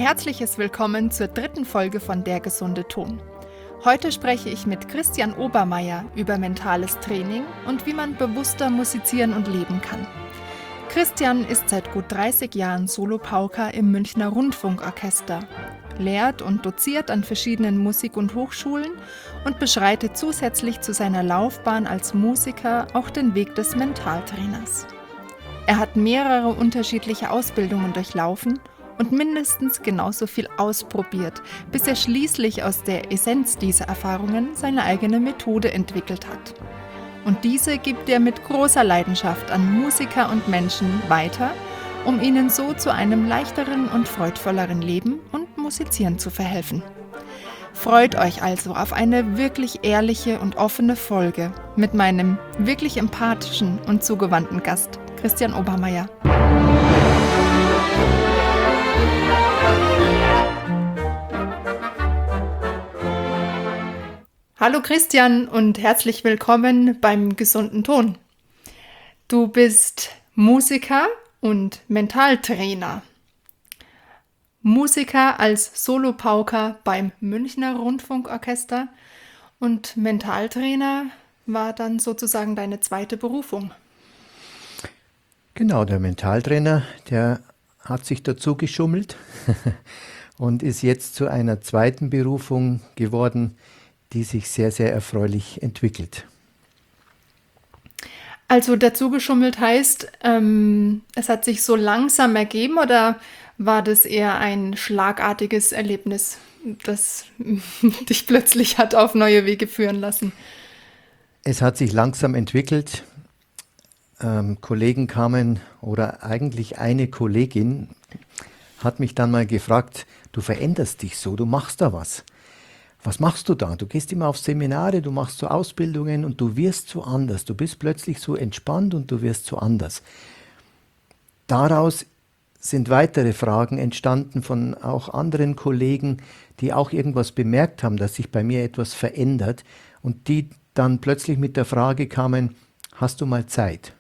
herzliches Willkommen zur 3. Folge von Der gesunde Ton. Heute spreche ich mit Christian Obermeier über mentales Training und wie man bewusster musizieren und leben kann. Christian ist seit gut 30 Jahren Solopauker im Münchner Rundfunkorchester, lehrt und doziert an verschiedenen Musik- und Hochschulen und beschreitet zusätzlich zu seiner Laufbahn als Musiker auch den Weg des Mentaltrainers. Er hat mehrere unterschiedliche Ausbildungen durchlaufen und mindestens genauso viel ausprobiert, bis er schließlich aus der Essenz dieser Erfahrungen seine eigene Methode entwickelt hat. Und diese gibt er mit großer Leidenschaft an Musiker und Menschen weiter, um ihnen so zu einem leichteren und freudvolleren Leben und Musizieren zu verhelfen. Freut euch also auf eine wirklich ehrliche und offene Folge mit meinem wirklich empathischen und zugewandten Gast, Christian Obermeier. Hallo Christian und herzlich willkommen beim gesunden Ton. Du bist Musiker und Mentaltrainer. Musiker als Solopauker beim Münchner Rundfunkorchester und Mentaltrainer war dann sozusagen deine zweite Berufung. Genau, der Mentaltrainer, der hat sich dazu geschummelt und ist jetzt zu einer zweiten Berufung geworden, die sich sehr, sehr erfreulich entwickelt. Also dazu geschummelt heißt, es hat sich so langsam ergeben oder war das eher ein schlagartiges Erlebnis, das dich plötzlich hat auf neue Wege führen lassen? Es hat sich langsam entwickelt. Kollegen kamen oder eigentlich eine Kollegin hat mich dann mal gefragt, du veränderst dich so, du machst da was. Was machst du da? Du gehst immer auf Seminare, du machst so Ausbildungen und du wirst so anders. Du bist plötzlich so entspannt und du wirst so anders. Daraus sind weitere Fragen entstanden von auch anderen Kollegen, die auch irgendwas bemerkt haben, dass sich bei mir etwas verändert und die dann plötzlich mit der Frage kamen, hast du mal Zeit?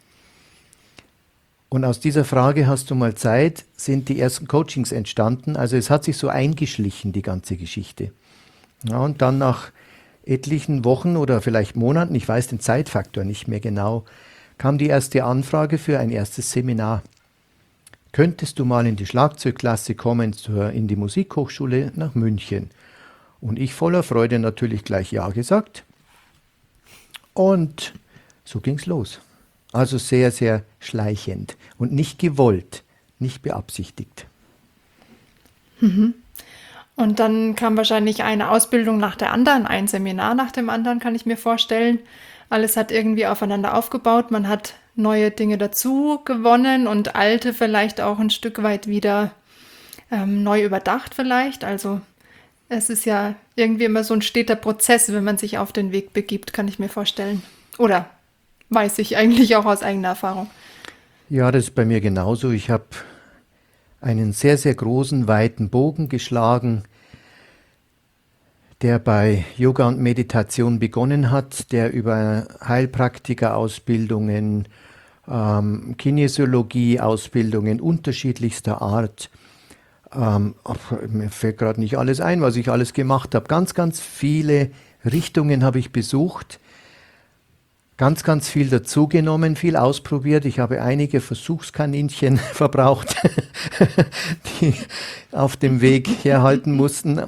Und aus dieser Frage, hast du mal Zeit, sind die ersten Coachings entstanden. Also es hat sich so eingeschlichen, die ganze Geschichte. Ja, und dann nach etlichen Wochen oder vielleicht Monaten, ich weiß den Zeitfaktor nicht mehr genau, kam die erste Anfrage für ein erstes Seminar. Könntest du mal in die Schlagzeugklasse kommen, in die Musikhochschule nach München? Und ich voller Freude natürlich gleich ja gesagt. Und so ging's los. Also sehr, sehr schleichend und nicht gewollt, nicht beabsichtigt. Und dann kam wahrscheinlich eine Ausbildung nach der anderen, ein Seminar nach dem anderen, kann ich mir vorstellen. Alles hat irgendwie aufeinander aufgebaut. Man hat neue Dinge dazu gewonnen und alte vielleicht auch ein Stück weit wieder neu überdacht vielleicht. Also es ist ja irgendwie immer so ein steter Prozess, wenn man sich auf den Weg begibt, kann ich mir vorstellen. Oder weiß ich eigentlich auch aus eigener Erfahrung. Ja, das ist bei mir genauso. Ich habe einen sehr, sehr großen, weiten Bogen geschlagen, der bei Yoga und Meditation begonnen hat, der über Heilpraktiker-Ausbildungen, Kinesiologie-Ausbildungen unterschiedlichster Art, mir fällt gerade nicht alles ein, was ich alles gemacht habe. Ganz, ganz viele Richtungen habe ich besucht, ganz, ganz viel dazugenommen, viel ausprobiert. Ich habe einige Versuchskaninchen verbraucht, die auf dem Weg herhalten mussten.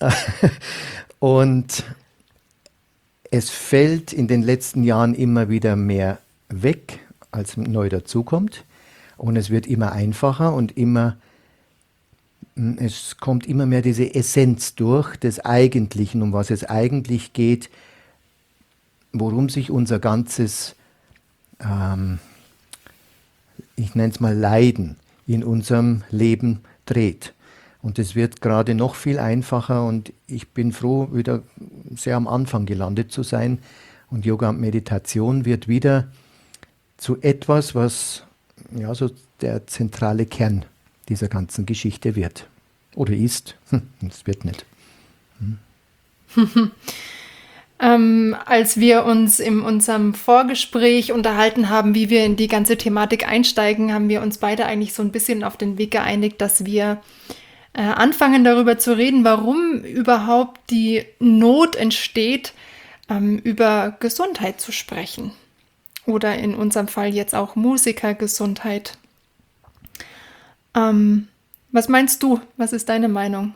Und es fällt in den letzten Jahren immer wieder mehr weg, als neu dazukommt. Und es wird immer einfacher und es kommt immer mehr diese Essenz durch des Eigentlichen, um was es eigentlich geht, worum sich unser ganzes, ich nenne es mal Leiden, in unserem Leben dreht. Und es wird gerade noch viel einfacher und ich bin froh, wieder sehr am Anfang gelandet zu sein. Und Yoga und Meditation wird wieder zu etwas, was ja so der zentrale Kern dieser ganzen Geschichte wird. Oder ist. Es wird nicht. Als wir uns in unserem Vorgespräch unterhalten haben, wie wir in die ganze Thematik einsteigen, haben wir uns beide eigentlich so ein bisschen auf den Weg geeinigt, dass wir anfangen darüber zu reden, warum überhaupt die Not entsteht, über Gesundheit zu sprechen. Oder in unserem Fall jetzt auch Musikergesundheit. Was meinst du? Was ist deine Meinung?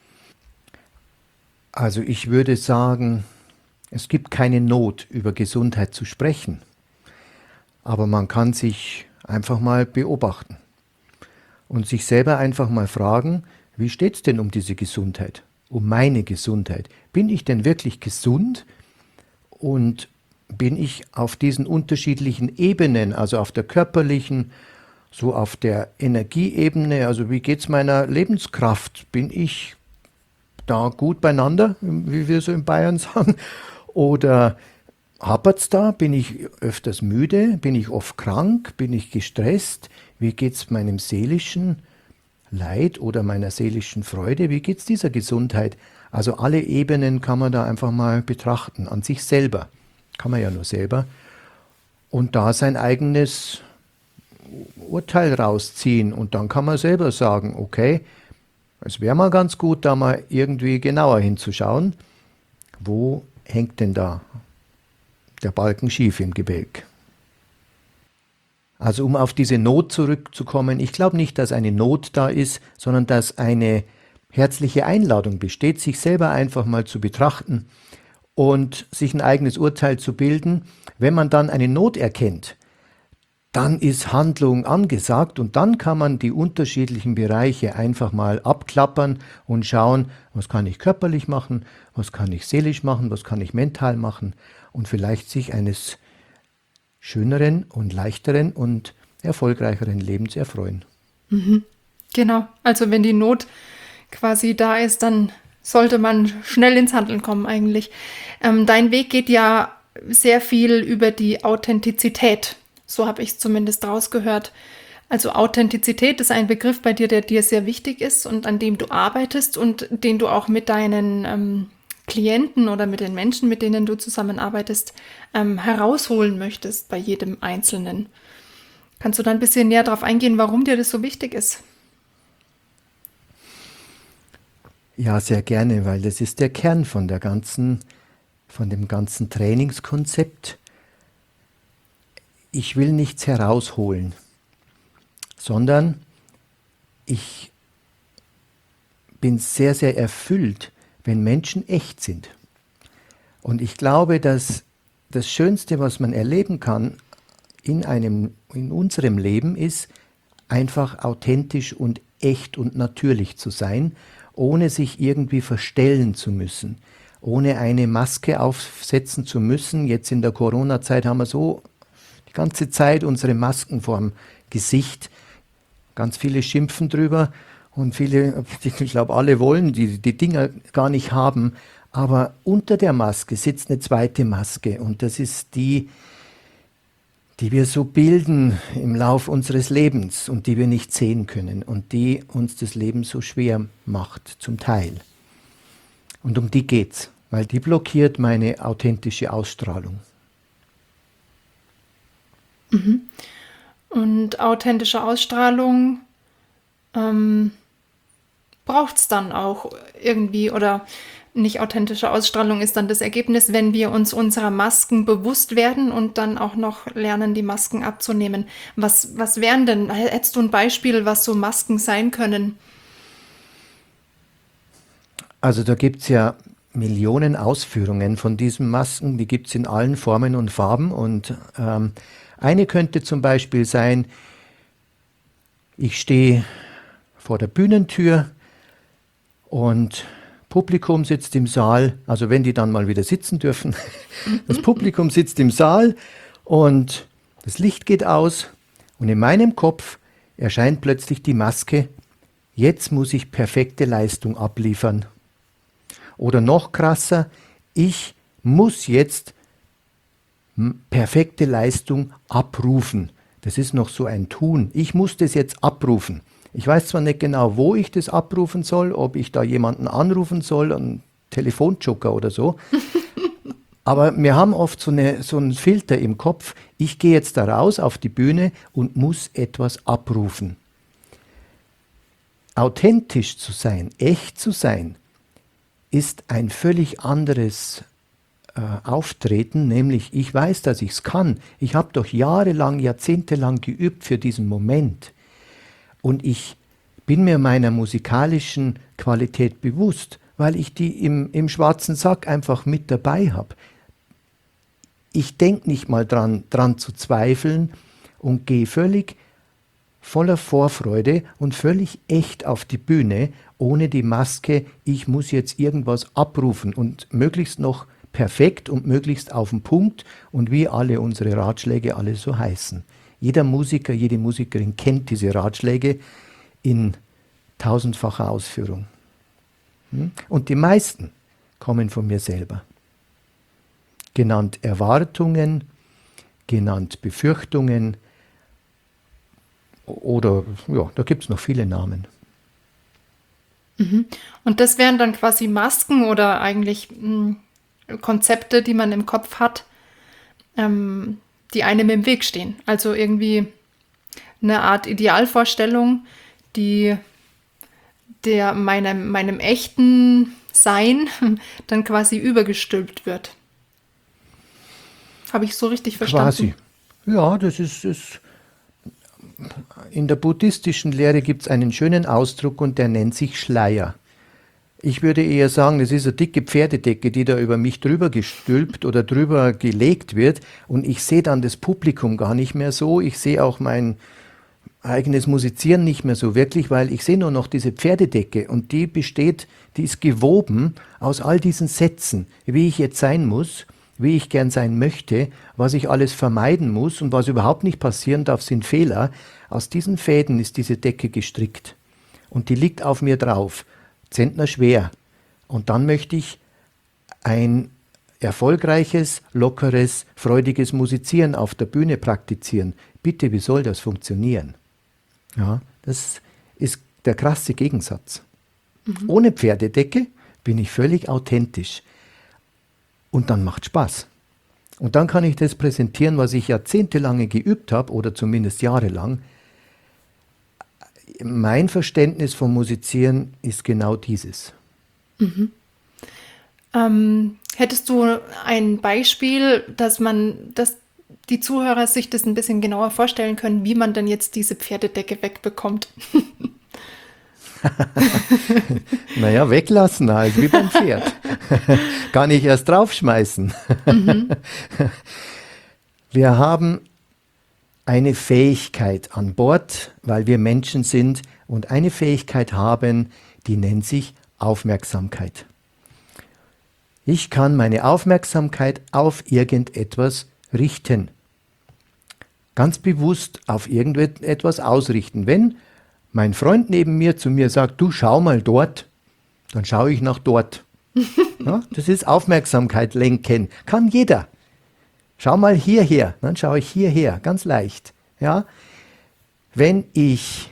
Also ich würde sagen, es gibt keine Not, über Gesundheit zu sprechen, aber man kann sich einfach mal beobachten und sich selber einfach mal fragen, wie steht es denn um diese Gesundheit, um meine Gesundheit? Bin ich denn wirklich gesund und bin ich auf diesen unterschiedlichen Ebenen, also auf der körperlichen, so auf der Energieebene, also wie geht es meiner Lebenskraft? Bin ich da gut beieinander, wie wir so in Bayern sagen? Oder hapert's da? Bin ich öfters müde? Bin ich oft krank? Bin ich gestresst? Wie geht's meinem seelischen Leid oder meiner seelischen Freude? Wie geht's dieser Gesundheit? Also alle Ebenen kann man da einfach mal betrachten, an sich selber. Kann man ja nur selber. Und da sein eigenes Urteil rausziehen. Und dann kann man selber sagen, okay, es wäre mal ganz gut, da mal irgendwie genauer hinzuschauen, wo hängt denn da der Balken schief im Gebälk. Also um auf diese Not zurückzukommen, ich glaube nicht, dass eine Not da ist, sondern dass eine herzliche Einladung besteht, sich selber einfach mal zu betrachten und sich ein eigenes Urteil zu bilden. Wenn man dann eine Not erkennt, dann ist Handlung angesagt und dann kann man die unterschiedlichen Bereiche einfach mal abklappern und schauen, was kann ich körperlich machen, was kann ich seelisch machen, was kann ich mental machen und vielleicht sich eines schöneren und leichteren und erfolgreicheren Lebens erfreuen. Genau, also wenn die Not quasi da ist, dann sollte man schnell ins Handeln kommen eigentlich. Dein Weg geht ja sehr viel über die Authentizität. So habe ich es zumindest rausgehört. Also Authentizität ist ein Begriff bei dir, der dir sehr wichtig ist und an dem du arbeitest und den du auch mit deinen Klienten oder mit den Menschen, mit denen du zusammenarbeitest, herausholen möchtest bei jedem Einzelnen. Kannst du da ein bisschen näher darauf eingehen, warum dir das so wichtig ist? Ja, sehr gerne, weil das ist der Kern von dem ganzen Trainingskonzept. Ich will nichts herausholen, sondern ich bin sehr, sehr erfüllt, wenn Menschen echt sind. Und ich glaube, dass das Schönste, was man erleben kann in unserem Leben, ist, einfach authentisch und echt und natürlich zu sein, ohne sich irgendwie verstellen zu müssen, ohne eine Maske aufsetzen zu müssen. Jetzt in der Corona-Zeit haben wir so die ganze Zeit unsere Masken vorm Gesicht. Ganz viele schimpfen drüber und viele, ich glaube, alle wollen die Dinger gar nicht haben. Aber unter der Maske sitzt eine zweite Maske und das ist die wir so bilden im Lauf unseres Lebens und die wir nicht sehen können und die uns das Leben so schwer macht, zum Teil. Und um die geht's, weil die blockiert meine authentische Ausstrahlung. Und authentische Ausstrahlung braucht es dann auch irgendwie oder nicht authentische Ausstrahlung ist dann das Ergebnis, wenn wir uns unserer Masken bewusst werden und dann auch noch lernen, die Masken abzunehmen. Was wären denn, hättest du ein Beispiel, was so Masken sein können? Also da gibt es ja Millionen Ausführungen von diesen Masken, die gibt es in allen Formen und Farben und eine könnte zum Beispiel sein, ich stehe vor der Bühnentür und Publikum sitzt im Saal, also wenn die dann mal wieder sitzen dürfen, das Publikum sitzt im Saal und das Licht geht aus und in meinem Kopf erscheint plötzlich die Maske, jetzt muss ich perfekte Leistung abliefern. Oder noch krasser, ich muss jetzt perfekte Leistung abrufen. Das ist noch so ein Tun. Ich muss das jetzt abrufen. Ich weiß zwar nicht genau, wo ich das abrufen soll, ob ich da jemanden anrufen soll, einen Telefonjoker oder so, aber wir haben oft so einen Filter im Kopf, ich gehe jetzt da raus auf die Bühne und muss etwas abrufen. authentisch zu sein, echt zu sein, ist ein völlig anderes Auftreten, nämlich ich weiß, dass ich es kann. Ich habe doch jahrelang, jahrzehntelang geübt für diesen Moment. Und ich bin mir meiner musikalischen Qualität bewusst, weil ich die im schwarzen Sack einfach mit dabei habe. Ich denke nicht mal dran zu zweifeln und gehe völlig voller Vorfreude und völlig echt auf die Bühne, ohne die Maske, ich muss jetzt irgendwas abrufen und möglichst noch perfekt und möglichst auf den Punkt und wie alle unsere Ratschläge alle so heißen. Jeder Musiker, jede Musikerin kennt diese Ratschläge in tausendfacher Ausführung. Und die meisten kommen von mir selber. Genannt Erwartungen, genannt Befürchtungen oder, ja, da gibt es noch viele Namen. Und das wären dann quasi Masken oder eigentlich Konzepte, die man im Kopf hat, die einem im Weg stehen. Also irgendwie eine Art Idealvorstellung, die meinem echten Sein dann quasi übergestülpt wird. Habe ich so richtig verstanden? Quasi. Ja, das ist in der buddhistischen Lehre gibt es einen schönen Ausdruck und der nennt sich Schleier. Ich würde eher sagen, das ist eine dicke Pferdedecke, die da über mich drüber gestülpt oder drüber gelegt wird und ich sehe dann das Publikum gar nicht mehr so. Ich sehe auch mein eigenes Musizieren nicht mehr so wirklich, weil ich sehe nur noch diese Pferdedecke und die ist gewoben aus all diesen Sätzen, wie ich jetzt sein muss, wie ich gern sein möchte, was ich alles vermeiden muss und was überhaupt nicht passieren darf, sind Fehler. Aus diesen Fäden ist diese Decke gestrickt und die liegt auf mir drauf. Zentner schwer. Und dann möchte ich ein erfolgreiches, lockeres, freudiges Musizieren auf der Bühne praktizieren. Bitte, wie soll das funktionieren? Ja, das ist der krasse Gegensatz. Ohne Pferdedecke bin ich völlig authentisch. Und dann macht Spaß. Und dann kann ich das präsentieren, was ich jahrzehntelang geübt habe, oder zumindest jahrelang. Mein Verständnis vom Musizieren ist genau dieses. Hättest du ein Beispiel, dass die Zuhörer sich das ein bisschen genauer vorstellen können, wie man denn jetzt diese Pferdedecke wegbekommt? Naja, weglassen halt, wie beim Pferd. Gar nicht erst draufschmeißen. Wir haben eine Fähigkeit an Bord, weil wir Menschen sind und eine Fähigkeit haben, die nennt sich Aufmerksamkeit. Ich kann meine Aufmerksamkeit auf irgendetwas richten. Ganz bewusst auf irgendetwas ausrichten. Wenn mein Freund neben mir zu mir sagt, du schau mal dort, dann schaue ich nach dort. Ja, das ist Aufmerksamkeit lenken. Kann jeder. Schau mal hierher, dann schaue ich hierher, ganz leicht. Ja? Wenn ich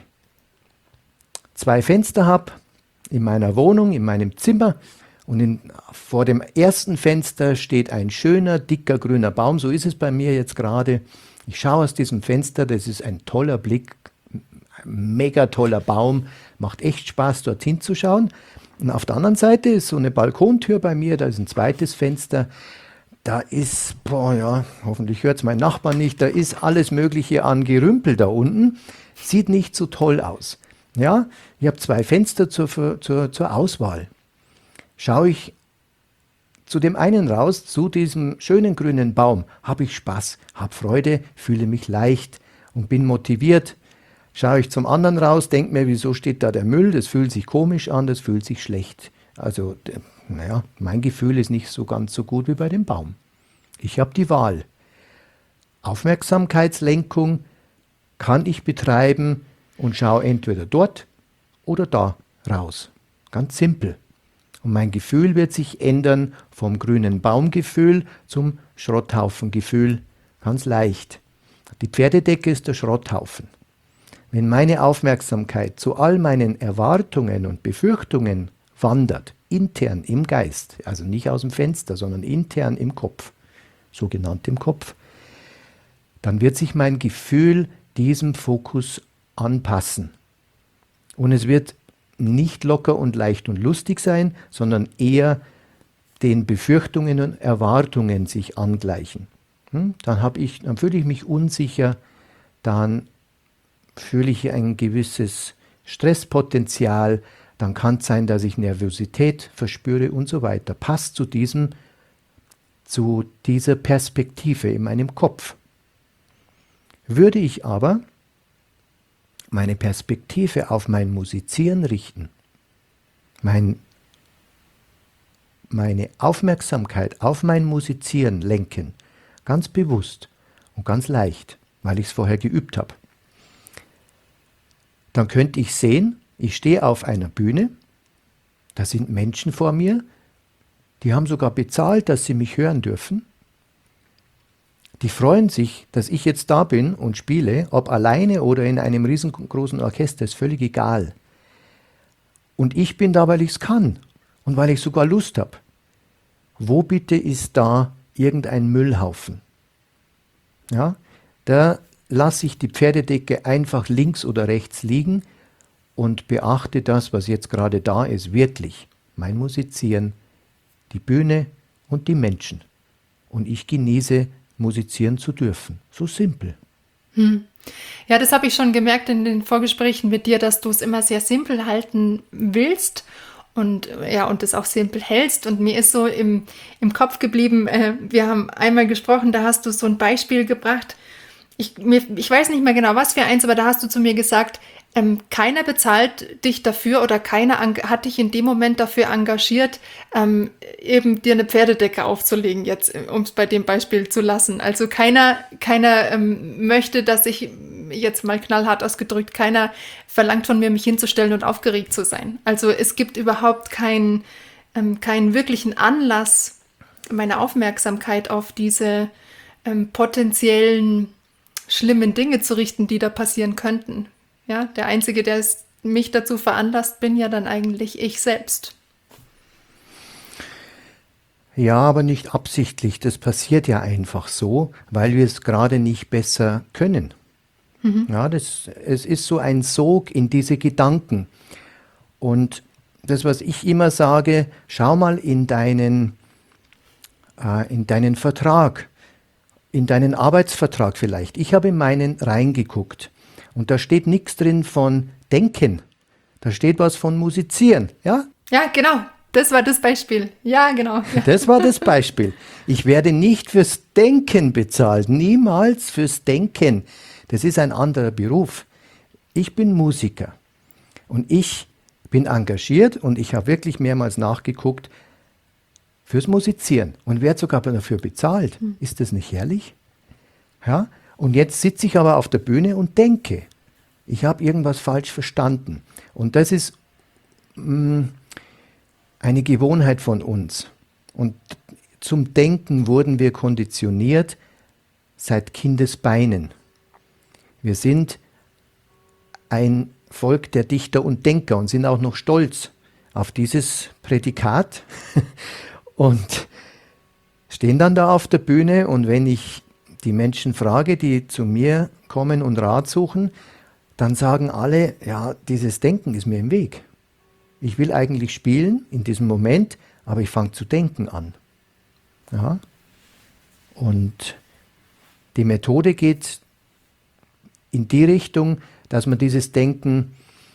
2 Fenster habe in meiner Wohnung, in meinem Zimmer und vor dem ersten Fenster steht ein schöner, dicker, grüner Baum, so ist es bei mir jetzt gerade. Ich schaue aus diesem Fenster, das ist ein toller Blick, ein mega toller Baum, macht echt Spaß, dorthin zu schauen. Und auf der anderen Seite ist so eine Balkontür bei mir, da ist ein zweites Fenster. Da ist, hoffentlich hört es mein Nachbar nicht, da ist alles Mögliche an Gerümpel da unten. Sieht nicht so toll aus. Ja, ich habe 2 Fenster zur Auswahl. Schaue ich zu dem einen raus, zu diesem schönen grünen Baum, habe ich Spaß, habe Freude, fühle mich leicht und bin motiviert. Schaue ich zum anderen raus, denke mir, wieso steht da der Müll, das fühlt sich komisch an, das fühlt sich schlecht. Also, mein Gefühl ist nicht so ganz so gut wie bei dem Baum. Ich habe die Wahl. Aufmerksamkeitslenkung kann ich betreiben und schaue entweder dort oder da raus. Ganz simpel. Und mein Gefühl wird sich ändern vom grünen Baumgefühl zum Schrotthaufengefühl. Ganz leicht. Die Pferdedecke ist der Schrotthaufen. Wenn meine Aufmerksamkeit zu all meinen Erwartungen und Befürchtungen wandert, intern im Geist, also nicht aus dem Fenster, sondern intern im Kopf, sogenannt im Kopf, dann wird sich mein Gefühl diesem Fokus anpassen. Und es wird nicht locker und leicht und lustig sein, sondern eher den Befürchtungen und Erwartungen sich angleichen. Dann fühle ich mich unsicher, dann fühle ich ein gewisses Stresspotenzial, dann kann es sein, dass ich Nervosität verspüre und so weiter. Passt zu dieser Perspektive in meinem Kopf. Würde ich aber meine Perspektive auf mein Musizieren richten, meine Aufmerksamkeit auf mein Musizieren lenken, ganz bewusst und ganz leicht, weil ich es vorher geübt habe, dann könnte ich sehen, ich stehe auf einer Bühne, da sind Menschen vor mir, die haben sogar bezahlt, dass sie mich hören dürfen. Die freuen sich, dass ich jetzt da bin und spiele, ob alleine oder in einem riesengroßen Orchester, ist völlig egal. Und ich bin da, weil ich es kann und weil ich sogar Lust habe. Wo bitte ist da irgendein Müllhaufen? Ja, da lasse ich die Pferdedecke einfach links oder rechts liegen und beachte das, was jetzt gerade da ist, wirklich. Mein Musizieren, die Bühne und die Menschen. Und ich genieße, musizieren zu dürfen. So simpel. Ja, das habe ich schon gemerkt in den Vorgesprächen mit dir, dass du es immer sehr simpel halten willst und das auch simpel hältst. Und mir ist so im Kopf geblieben, wir haben einmal gesprochen, da hast du so ein Beispiel gebracht. Ich weiß nicht mehr genau, was für eins, aber da hast du zu mir gesagt, keiner bezahlt dich dafür oder keiner hat dich in dem Moment dafür engagiert, eben dir eine Pferdedecke aufzulegen, jetzt, um es bei dem Beispiel zu lassen. Also keiner möchte, dass ich, jetzt mal knallhart ausgedrückt, keiner verlangt von mir, mich hinzustellen und aufgeregt zu sein. Also es gibt überhaupt keinen wirklichen Anlass, meine Aufmerksamkeit auf diese potenziellen schlimmen Dinge zu richten, die da passieren könnten. Ja, der Einzige, der mich dazu veranlasst, bin ja dann eigentlich ich selbst. Ja, aber nicht absichtlich. Das passiert ja einfach so, weil wir es gerade nicht besser können. Ja, es ist so ein Sog in diese Gedanken. Und das, was ich immer sage, schau mal in deinen Vertrag, in deinen Arbeitsvertrag vielleicht. Ich habe in meinen reingeguckt. Und da steht nichts drin von Denken. Da steht was von Musizieren, ja? Ja, genau. Das war das Beispiel. Ja, genau. Ja. Das war das Beispiel. Ich werde nicht fürs Denken bezahlt. Niemals fürs Denken. Das ist ein anderer Beruf. Ich bin Musiker. Und ich bin engagiert und ich habe wirklich mehrmals nachgeguckt fürs Musizieren. Und werde sogar dafür bezahlt. Ist das nicht herrlich? Ja? Und jetzt sitze ich aber auf der Bühne und denke, ich habe irgendwas falsch verstanden. Und das ist eine Gewohnheit von uns. Und zum Denken wurden wir konditioniert seit Kindesbeinen. Wir sind ein Volk der Dichter und Denker und sind auch noch stolz auf dieses Prädikat und stehen dann da auf der Bühne. Und wenn ich die Menschen frage, die zu mir kommen und Rat suchen, dann sagen alle, ja, dieses Denken ist mir im Weg. Ich will eigentlich spielen in diesem Moment, aber ich fange zu denken an. Ja? Und die Methode geht in die Richtung, dass man dieses Denken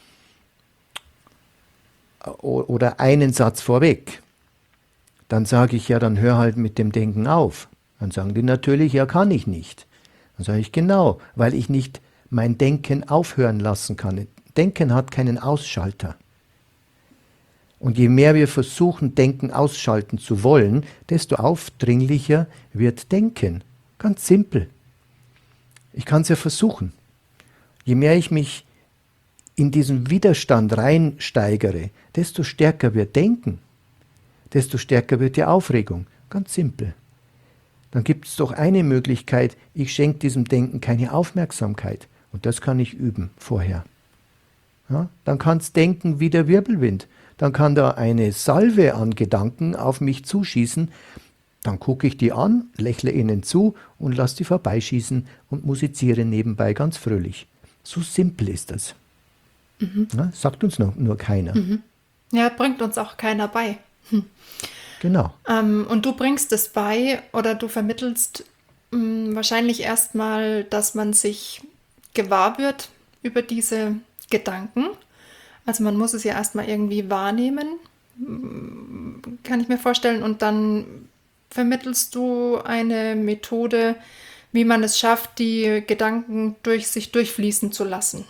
oder einen Satz vorweg, dann sage ich, ja, dann hör halt mit dem Denken auf. Dann sagen die natürlich, ja, kann ich nicht. Dann sage ich, genau, weil ich nicht mein Denken aufhören lassen kann. Denken hat keinen Ausschalter. Und je mehr wir versuchen, Denken ausschalten zu wollen, desto aufdringlicher wird Denken. Ganz simpel. Ich kann es ja versuchen. Je mehr ich mich in diesen Widerstand reinsteigere, desto stärker wird Denken. Desto stärker wird die Aufregung. Ganz simpel. Dann gibt es doch eine Möglichkeit, ich schenke diesem Denken keine Aufmerksamkeit. Und das kann ich üben vorher. Ja, dann kann es denken wie der Wirbelwind. Dann kann da eine Salve an Gedanken auf mich zuschießen. Dann gucke ich die an, lächle ihnen zu und lasse die vorbeischießen und musiziere nebenbei ganz fröhlich. So simpel ist das. Ja, sagt uns nur keiner. Ja, bringt uns auch keiner bei. Genau. Und du bringst es bei oder du vermittelst wahrscheinlich erstmal, dass man sich gewahr wird über diese Gedanken. Also man muss es ja erstmal irgendwie wahrnehmen, kann ich mir vorstellen. Und dann vermittelst du eine Methode, wie man es schafft, die Gedanken durch sich durchfließen zu lassen.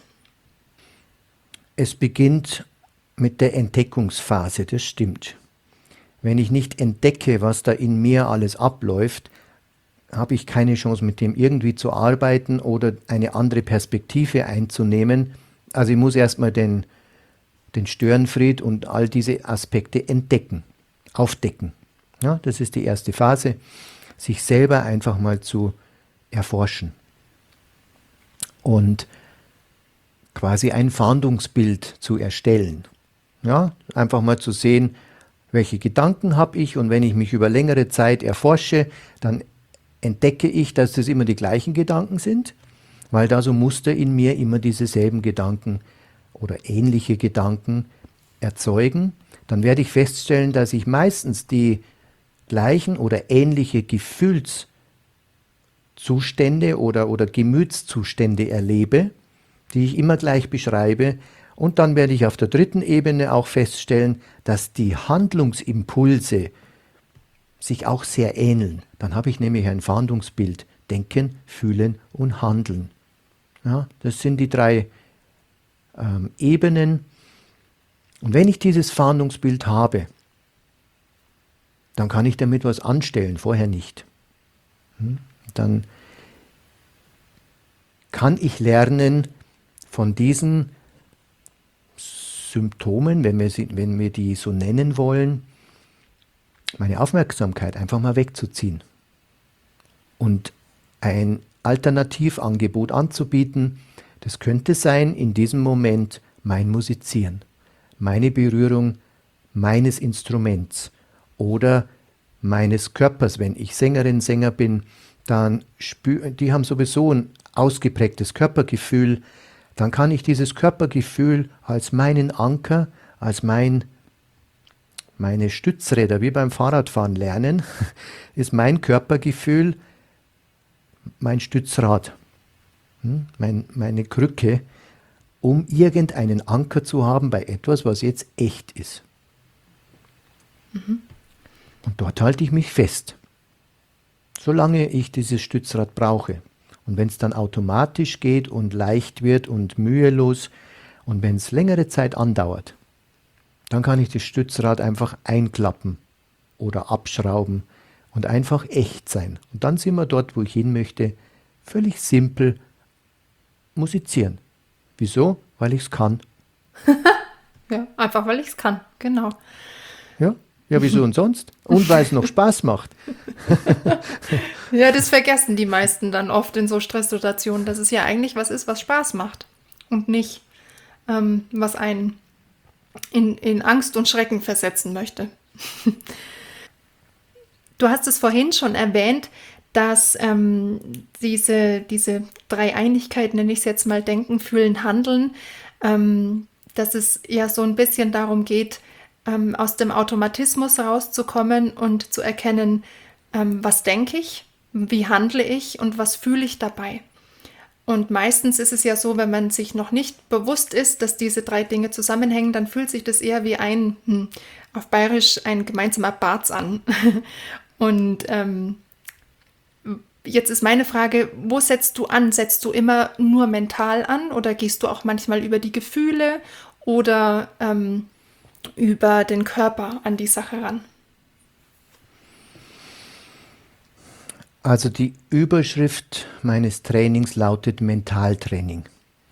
Es beginnt mit der Entdeckungsphase, das stimmt. Wenn ich nicht entdecke, was da in mir alles abläuft, habe ich keine Chance, mit dem irgendwie zu arbeiten oder eine andere Perspektive einzunehmen. Also ich muss erstmal den Störenfried und all diese Aspekte entdecken, aufdecken. Ja, das ist die erste Phase, sich selber einfach mal zu erforschen und quasi ein Fahndungsbild zu erstellen. Ja, einfach mal zu sehen, welche Gedanken habe ich, und wenn ich mich über längere Zeit erforsche, dann entdecke ich, dass das immer die gleichen Gedanken sind, weil da so Muster in mir immer dieselben Gedanken oder ähnliche Gedanken erzeugen. Dann werde ich feststellen, dass ich meistens die gleichen oder ähnliche Gefühlszustände oder Gemütszustände erlebe, die ich immer gleich beschreibe. Und dann werde ich auf der dritten Ebene auch feststellen, dass die Handlungsimpulse sich auch sehr ähneln. Dann habe ich nämlich ein Fahndungsbild. Denken, fühlen und handeln. Ja, das sind die drei Ebenen. Und wenn ich dieses Fahndungsbild habe, dann kann ich damit was anstellen, vorher nicht. Dann kann ich lernen, von diesen Symptomen, wenn wir die so nennen wollen, meine Aufmerksamkeit einfach mal wegzuziehen und ein Alternativangebot anzubieten. Das könnte sein, in diesem Moment mein Musizieren, meine Berührung meines Instruments oder meines Körpers. Wenn ich Sängerin, Sänger bin, dann die haben sowieso ein ausgeprägtes Körpergefühl. Dann kann ich dieses Körpergefühl als meinen Anker, als meine Stützräder, wie beim Fahrradfahren lernen, ist mein Körpergefühl mein Stützrad, meine Krücke, um irgendeinen Anker zu haben bei etwas, was jetzt echt ist. Und dort halte ich mich fest, solange ich dieses Stützrad brauche. Und wenn es dann automatisch geht und leicht wird und mühelos und wenn es längere Zeit andauert, dann kann ich das Stützrad einfach einklappen oder abschrauben und einfach echt sein. Und dann sind wir dort, wo ich hin möchte, völlig simpel musizieren. Wieso? Weil ich es kann. Ja, einfach weil ich es kann, genau. Ja, wieso und sonst? Und weil es noch Spaß macht. Ja, das vergessen die meisten dann oft in so Stresssituationen, dass es ja eigentlich was ist, was Spaß macht und nicht, was einen in Angst und Schrecken versetzen möchte. Du hast es vorhin schon erwähnt, dass diese Dreieinigkeit, nenne ich es jetzt mal, Denken, Fühlen, Handeln, dass es ja so ein bisschen darum geht, aus dem Automatismus rauszukommen und zu erkennen, was denke ich, wie handle ich und was fühle ich dabei. Und meistens ist es ja so, wenn man sich noch nicht bewusst ist, dass diese drei Dinge zusammenhängen, dann fühlt sich das eher wie auf Bayerisch ein gemeinsamer Barz an. Und jetzt ist meine Frage, wo setzt du an? Setzt du immer nur mental an oder gehst du auch manchmal über die Gefühle oder über den Körper an die Sache ran? Also die Überschrift meines Trainings lautet Mentaltraining.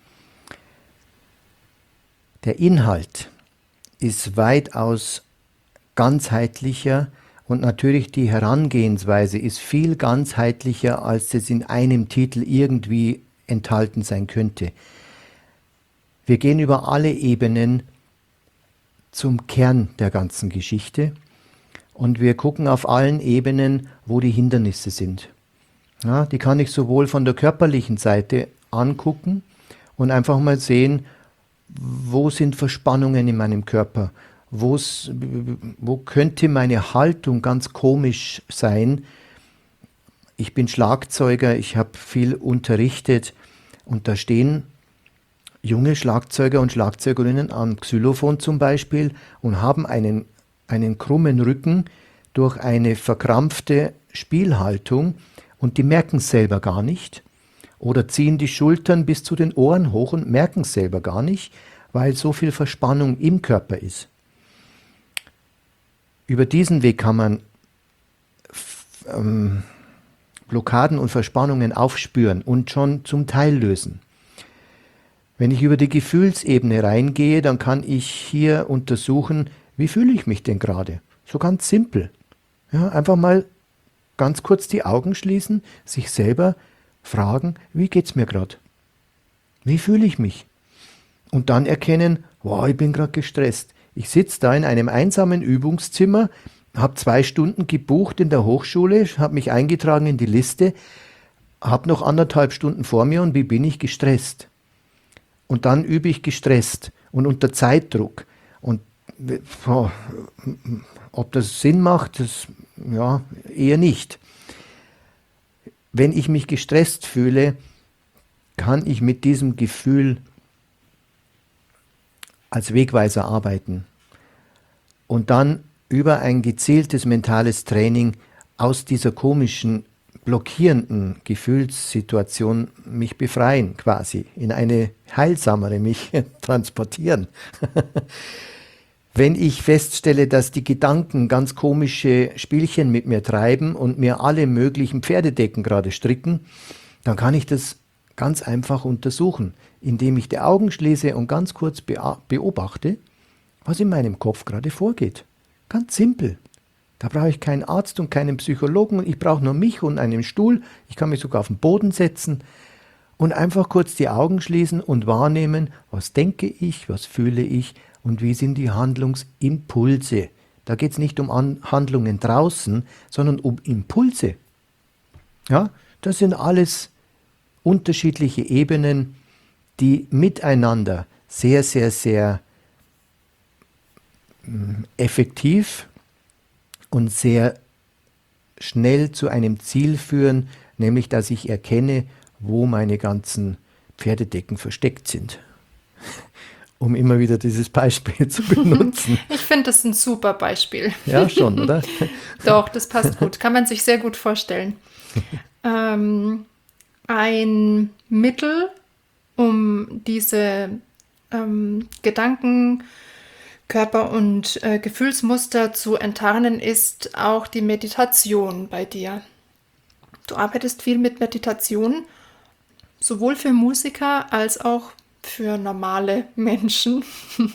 Der Inhalt ist weitaus ganzheitlicher und natürlich die Herangehensweise ist viel ganzheitlicher, als es in einem Titel irgendwie enthalten sein könnte. Wir gehen über alle Ebenen zum Kern der ganzen Geschichte und wir gucken auf allen Ebenen, wo die Hindernisse sind. Ja, die kann ich sowohl von der körperlichen Seite angucken und einfach mal sehen, wo sind Verspannungen in meinem Körper, wo könnte meine Haltung ganz komisch sein. Ich bin Schlagzeuger, ich habe viel unterrichtet und da stehen junge Schlagzeuger und Schlagzeugerinnen am Xylophon zum Beispiel und haben einen krummen Rücken durch eine verkrampfte Spielhaltung und die merken es selber gar nicht oder ziehen die Schultern bis zu den Ohren hoch und merken es selber gar nicht, weil so viel Verspannung im Körper ist. Über diesen Weg kann man Blockaden und Verspannungen aufspüren und schon zum Teil lösen. Wenn ich über die Gefühlsebene reingehe, dann kann ich hier untersuchen, wie fühle ich mich denn gerade? So ganz simpel. Ja, einfach mal ganz kurz die Augen schließen, sich selber fragen, wie geht's mir gerade? Wie fühle ich mich? Und dann erkennen, wow, ich bin gerade gestresst. Ich sitze da in einem einsamen Übungszimmer, habe 2 Stunden gebucht in der Hochschule, habe mich eingetragen in die Liste, habe noch 1,5 Stunden vor mir und wie bin ich gestresst? Und dann übe ich gestresst und unter Zeitdruck. Und ob das Sinn macht, das ja eher nicht. Wenn ich mich gestresst fühle, kann ich mit diesem Gefühl als Wegweiser arbeiten und dann über ein gezieltes mentales Training aus dieser komischen, blockierenden Gefühlssituation mich befreien, quasi, in eine heilsamere mich transportieren. Wenn ich feststelle, dass die Gedanken ganz komische Spielchen mit mir treiben und mir alle möglichen Pferdedecken gerade stricken, dann kann ich das ganz einfach untersuchen, indem ich die Augen schließe und ganz kurz beobachte, was in meinem Kopf gerade vorgeht. Ganz simpel. Da brauche ich keinen Arzt und keinen Psychologen. Ich brauche nur mich und einen Stuhl. Ich kann mich sogar auf den Boden setzen und einfach kurz die Augen schließen und wahrnehmen, was denke ich, was fühle ich und wie sind die Handlungsimpulse. Da geht es nicht um Handlungen draußen, sondern um Impulse. Ja, das sind alles unterschiedliche Ebenen, die miteinander sehr, sehr, sehr effektiv und sehr schnell zu einem Ziel führen, nämlich dass ich erkenne, wo meine ganzen Pferdedecken versteckt sind. Um immer wieder dieses Beispiel zu benutzen. Ich finde das ein super Beispiel. Ja, schon, oder? Doch, das passt gut. Kann man sich sehr gut vorstellen. Ein Mittel, um diese Gedanken, Körper- und Gefühlsmuster zu enttarnen, ist auch die Meditation bei dir. Du arbeitest viel mit Meditation, sowohl für Musiker als auch für normale Menschen.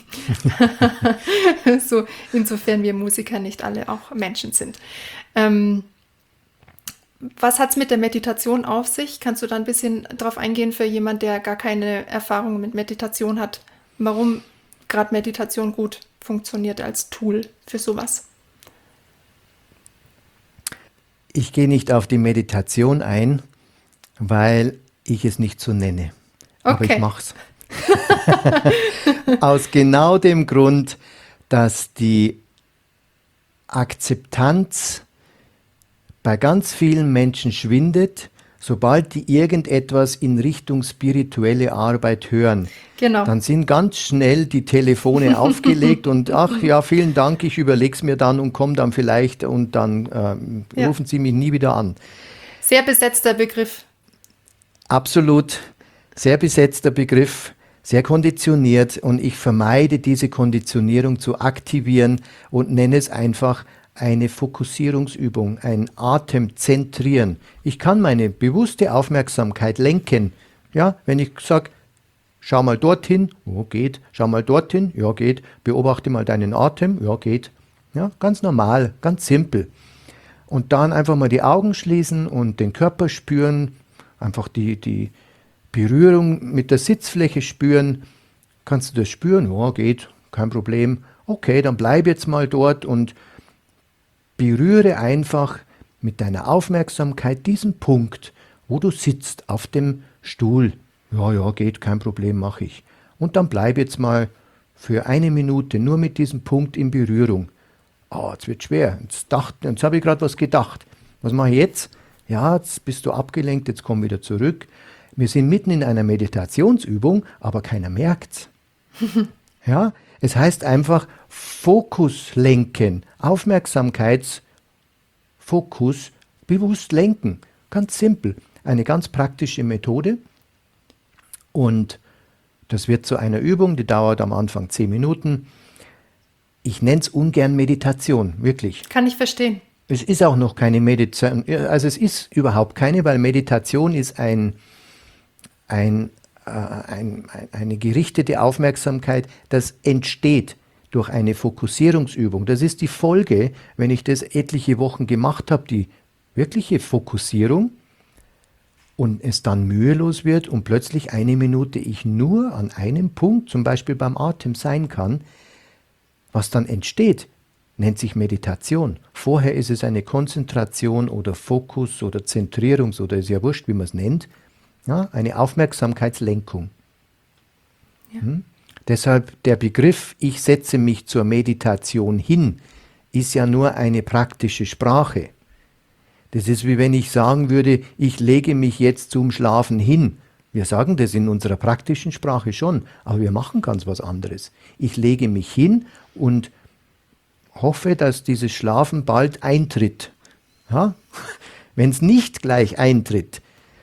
So, insofern wir Musiker nicht alle auch Menschen sind. Was hat es mit der Meditation auf sich? Kannst du da ein bisschen drauf eingehen für jemanden, der gar keine Erfahrung mit Meditation hat, warum gerade Meditation gut funktioniert als Tool für sowas? Ich gehe nicht auf die Meditation ein, weil ich es nicht so nenne. Aber ich mache es. Aus genau dem Grund, dass die Akzeptanz bei ganz vielen Menschen schwindet, sobald die irgendetwas in Richtung spirituelle Arbeit hören. Genau. Dann sind ganz schnell die Telefone aufgelegt und ach ja, vielen Dank, ich überlege es mir dann und komme dann vielleicht und dann rufen Sie mich nie wieder an. Sehr besetzter Begriff. Absolut, sehr besetzter Begriff, sehr konditioniert und ich vermeide diese Konditionierung zu aktivieren und nenne es einfach eine Fokussierungsübung, ein Atemzentrieren. Ich kann meine bewusste Aufmerksamkeit lenken. Ja, wenn ich sage, schau mal dorthin, oh, geht, schau mal dorthin, ja, geht, beobachte mal deinen Atem, ja, geht. Ja, ganz normal, ganz simpel. Und dann einfach mal die Augen schließen und den Körper spüren, einfach die Berührung mit der Sitzfläche spüren. Kannst du das spüren? Ja, geht, kein Problem. Okay, dann bleib jetzt mal dort und berühre einfach mit deiner Aufmerksamkeit diesen Punkt, wo du sitzt auf dem Stuhl. Ja, geht, kein Problem, mache ich. Und dann bleib jetzt mal für 1 Minute nur mit diesem Punkt in Berührung. Oh, jetzt wird schwer. Jetzt habe ich gerade was gedacht. Was mache ich jetzt? Ja, jetzt bist du abgelenkt, jetzt komm wieder zurück. Wir sind mitten in einer Meditationsübung, aber keiner merkt's. Ja, es heißt einfach Fokus lenken, Aufmerksamkeitsfokus bewusst lenken. Ganz simpel. Eine ganz praktische Methode. Und das wird zu einer Übung, die dauert am Anfang 10 Minuten. Ich nenne es ungern Meditation, wirklich. Kann ich verstehen. Es ist auch noch keine Meditation, also es ist überhaupt keine, weil Meditation ist eine gerichtete Aufmerksamkeit, das entsteht durch eine Fokussierungsübung. Das ist die Folge, wenn ich das etliche Wochen gemacht habe, die wirkliche Fokussierung, und es dann mühelos wird und plötzlich 1 Minute ich nur an einem Punkt, zum Beispiel beim Atem, sein kann. Was dann entsteht, nennt sich Meditation. Vorher ist es eine Konzentration oder Fokus oder Zentrierungs- oder ist ja wurscht, wie man es nennt, ja, eine Aufmerksamkeitslenkung. Ja. Deshalb der Begriff, ich setze mich zur Meditation hin, ist ja nur eine praktische Sprache. Das ist wie wenn ich sagen würde, ich lege mich jetzt zum Schlafen hin. Wir sagen das in unserer praktischen Sprache schon, aber wir machen ganz was anderes. Ich lege mich hin und hoffe, dass dieses Schlafen bald eintritt. Ja? Wenn es nicht gleich eintritt,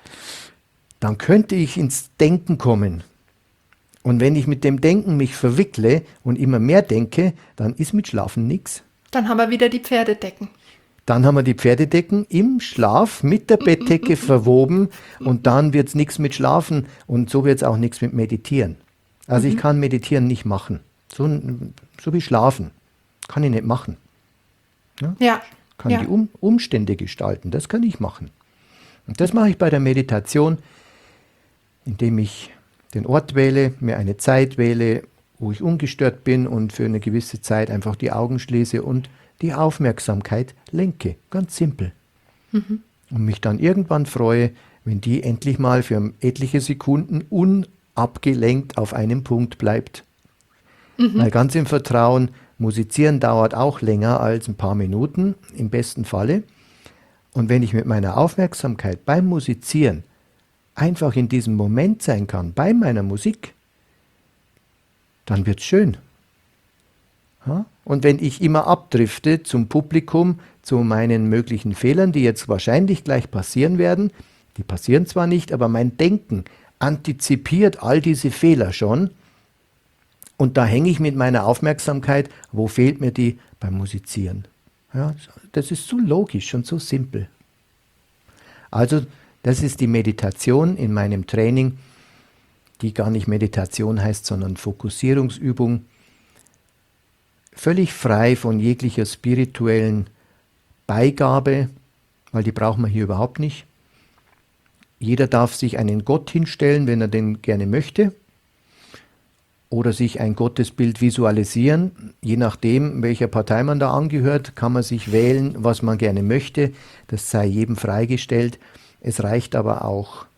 dann könnte ich ins Denken kommen. Und wenn ich mit dem Denken mich verwickle und immer mehr denke, dann ist mit Schlafen nichts. Dann haben wir wieder die Pferdedecken. Dann haben wir die Pferdedecken im Schlaf mit der Bettdecke verwoben und dann wird es nichts mit Schlafen und so wird es auch nichts mit Meditieren. Also ich kann Meditieren nicht machen. So wie Schlafen. Kann ich nicht machen. Ja. Kann die Umstände gestalten. Das kann ich machen. Und das mache ich bei der Meditation, indem ich den Ort wähle, mir eine Zeit wähle, wo ich ungestört bin und für eine gewisse Zeit einfach die Augen schließe und die Aufmerksamkeit lenke. Ganz simpel. Und mich dann irgendwann freue, wenn die endlich mal für etliche Sekunden unabgelenkt auf einem Punkt bleibt. Weil ganz im Vertrauen, musizieren dauert auch länger als ein paar Minuten, im besten Falle. Und wenn ich mit meiner Aufmerksamkeit beim Musizieren einfach in diesem Moment sein kann, bei meiner Musik, dann wird's schön. Ja? Und wenn ich immer abdrifte zum Publikum, zu meinen möglichen Fehlern, die jetzt wahrscheinlich gleich passieren werden, die passieren zwar nicht, aber mein Denken antizipiert all diese Fehler schon, und da hänge ich mit meiner Aufmerksamkeit, wo fehlt mir die? Beim Musizieren. Ja, das ist so logisch und so simpel. Also das ist die Meditation in meinem Training, die gar nicht Meditation heißt, sondern Fokussierungsübung. Völlig frei von jeglicher spirituellen Beigabe, weil die braucht man hier überhaupt nicht. Jeder darf sich einen Gott hinstellen, wenn er den gerne möchte, oder sich ein Gottesbild visualisieren. Je nachdem, welcher Partei man da angehört, kann man sich wählen, was man gerne möchte. Das sei jedem freigestellt. Es reicht aber auch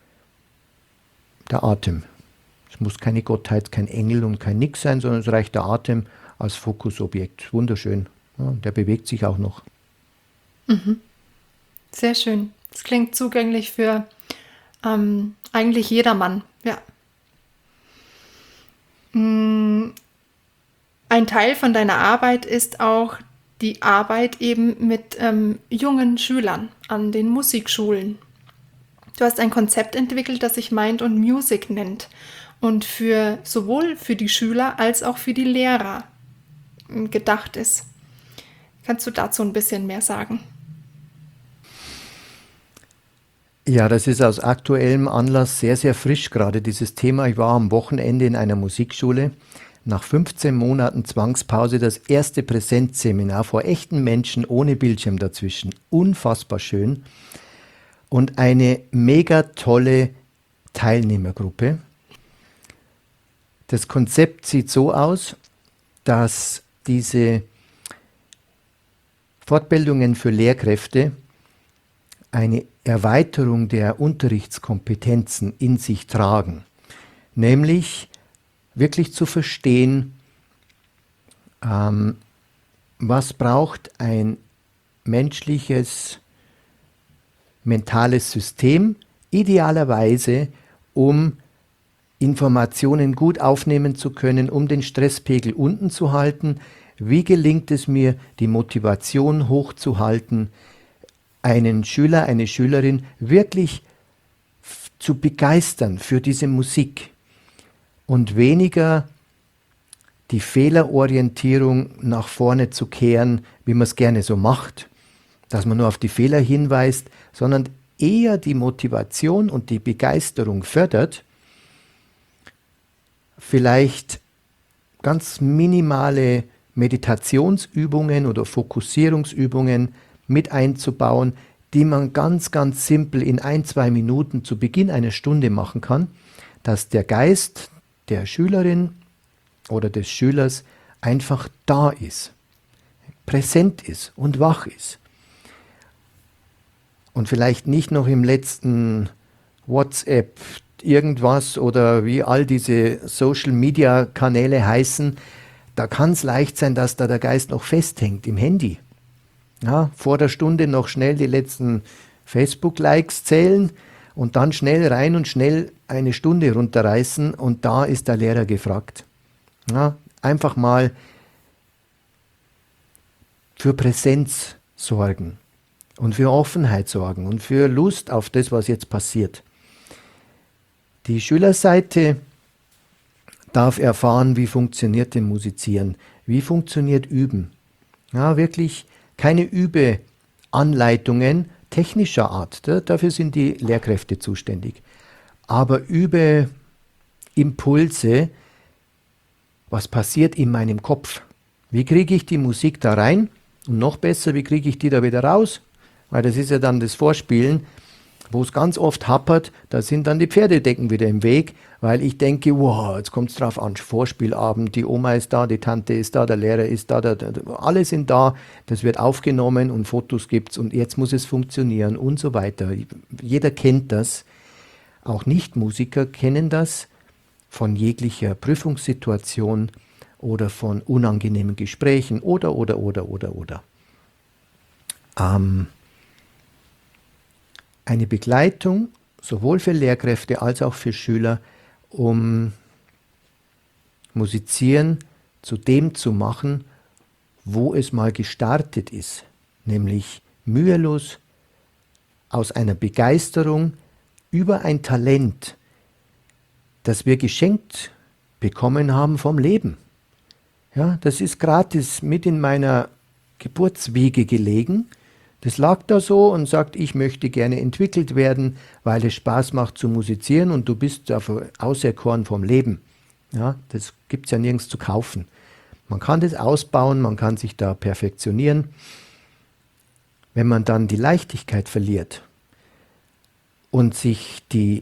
der Atem. Es muss keine Gottheit, kein Engel und kein Nix sein, sondern es reicht der Atem als Fokusobjekt. Wunderschön. Ja, der bewegt sich auch noch. Sehr schön. Das klingt zugänglich für eigentlich jedermann. Ja. Ein Teil von deiner Arbeit ist auch die Arbeit eben mit jungen Schülern an den Musikschulen. Du hast ein Konzept entwickelt, das sich Mind und Music nennt und sowohl für die Schüler als auch für die Lehrer gedacht ist. Kannst du dazu ein bisschen mehr sagen? Ja, das ist aus aktuellem Anlass sehr, sehr frisch gerade dieses Thema. Ich war am Wochenende in einer Musikschule. Nach 15 Monaten Zwangspause das erste Präsenzseminar vor echten Menschen ohne Bildschirm dazwischen. Unfassbar schön. Und eine mega tolle Teilnehmergruppe. Das Konzept sieht so aus, dass diese Fortbildungen für Lehrkräfte eine Erweiterung der Unterrichtskompetenzen in sich tragen. Nämlich wirklich zu verstehen, was braucht ein menschliches, mentales System, idealerweise, um Informationen gut aufnehmen zu können, um den Stresspegel unten zu halten. Wie gelingt es mir, die Motivation hochzuhalten, einen Schüler, eine Schülerin wirklich zu begeistern für diese Musik und weniger die Fehlerorientierung nach vorne zu kehren, wie man es gerne so macht, dass man nur auf die Fehler hinweist, sondern eher die Motivation und die Begeisterung fördert, vielleicht ganz minimale Meditationsübungen oder Fokussierungsübungen mit einzubauen, die man ganz, ganz simpel in 1-2 Minuten zu Beginn einer Stunde machen kann, dass der Geist der Schülerin oder des Schülers einfach da ist, präsent ist und wach ist. Und vielleicht nicht noch im letzten WhatsApp irgendwas oder wie all diese Social-Media-Kanäle heißen, da kann es leicht sein, dass da der Geist noch festhängt im Handy. Ja, vor der Stunde noch schnell die letzten Facebook-Likes zählen und dann schnell rein und schnell eine Stunde runterreißen und da ist der Lehrer gefragt. Ja, einfach mal für Präsenz sorgen und für Offenheit sorgen und für Lust auf das, was jetzt passiert. Die Schülerseite darf erfahren, wie funktioniert denn Musizieren, wie funktioniert Üben. Ja, wirklich keine Übeanleitungen technischer Art, dafür sind die Lehrkräfte zuständig. Aber Übeimpulse, was passiert in meinem Kopf? Wie kriege ich die Musik da rein? Und noch besser, wie kriege ich die da wieder raus? Weil das ist ja dann das Vorspielen, wo es ganz oft happert, da sind dann die Pferdedecken wieder im Weg, weil ich denke, wow, jetzt kommt es drauf an, Vorspielabend, die Oma ist da, die Tante ist da, der Lehrer ist da, alle sind da, das wird aufgenommen und Fotos gibt's und jetzt muss es funktionieren und so weiter. Jeder kennt das, auch Nichtmusiker kennen das von jeglicher Prüfungssituation oder von unangenehmen Gesprächen oder. Eine Begleitung, sowohl für Lehrkräfte als auch für Schüler, um Musizieren zu dem zu machen, wo es mal gestartet ist, nämlich mühelos aus einer Begeisterung über ein Talent, das wir geschenkt bekommen haben vom Leben. Ja, das ist gratis mit in meiner Geburtswiege gelegen. Das lag da so und sagt, ich möchte gerne entwickelt werden, weil es Spaß macht zu musizieren und du bist dafür auserkoren vom Leben. Ja, das gibt es ja nirgends zu kaufen. Man kann das ausbauen, man kann sich da perfektionieren. Wenn man dann die Leichtigkeit verliert und sich die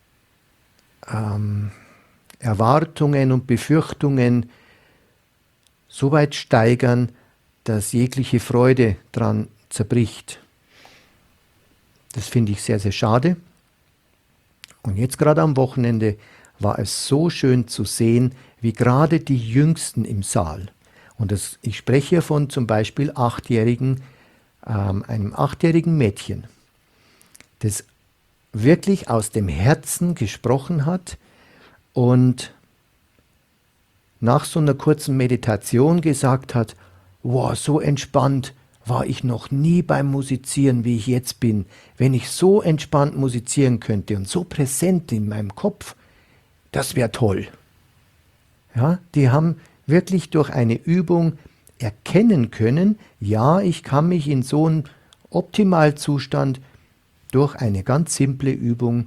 Erwartungen und Befürchtungen so weit steigern, dass jegliche Freude dran zerbricht. Das finde ich sehr, sehr schade. Und jetzt gerade am Wochenende war es so schön zu sehen, wie gerade die Jüngsten im Saal, und ich spreche hier von zum Beispiel einem 8-jährigen Mädchen, das wirklich aus dem Herzen gesprochen hat und nach so einer kurzen Meditation gesagt hat, wow, so entspannt war ich noch nie beim Musizieren, wie ich jetzt bin. Wenn ich so entspannt musizieren könnte und so präsent in meinem Kopf, das wäre toll. Ja, die haben wirklich durch eine Übung erkennen können, ja, ich kann mich in so einen Optimalzustand durch eine ganz simple Übung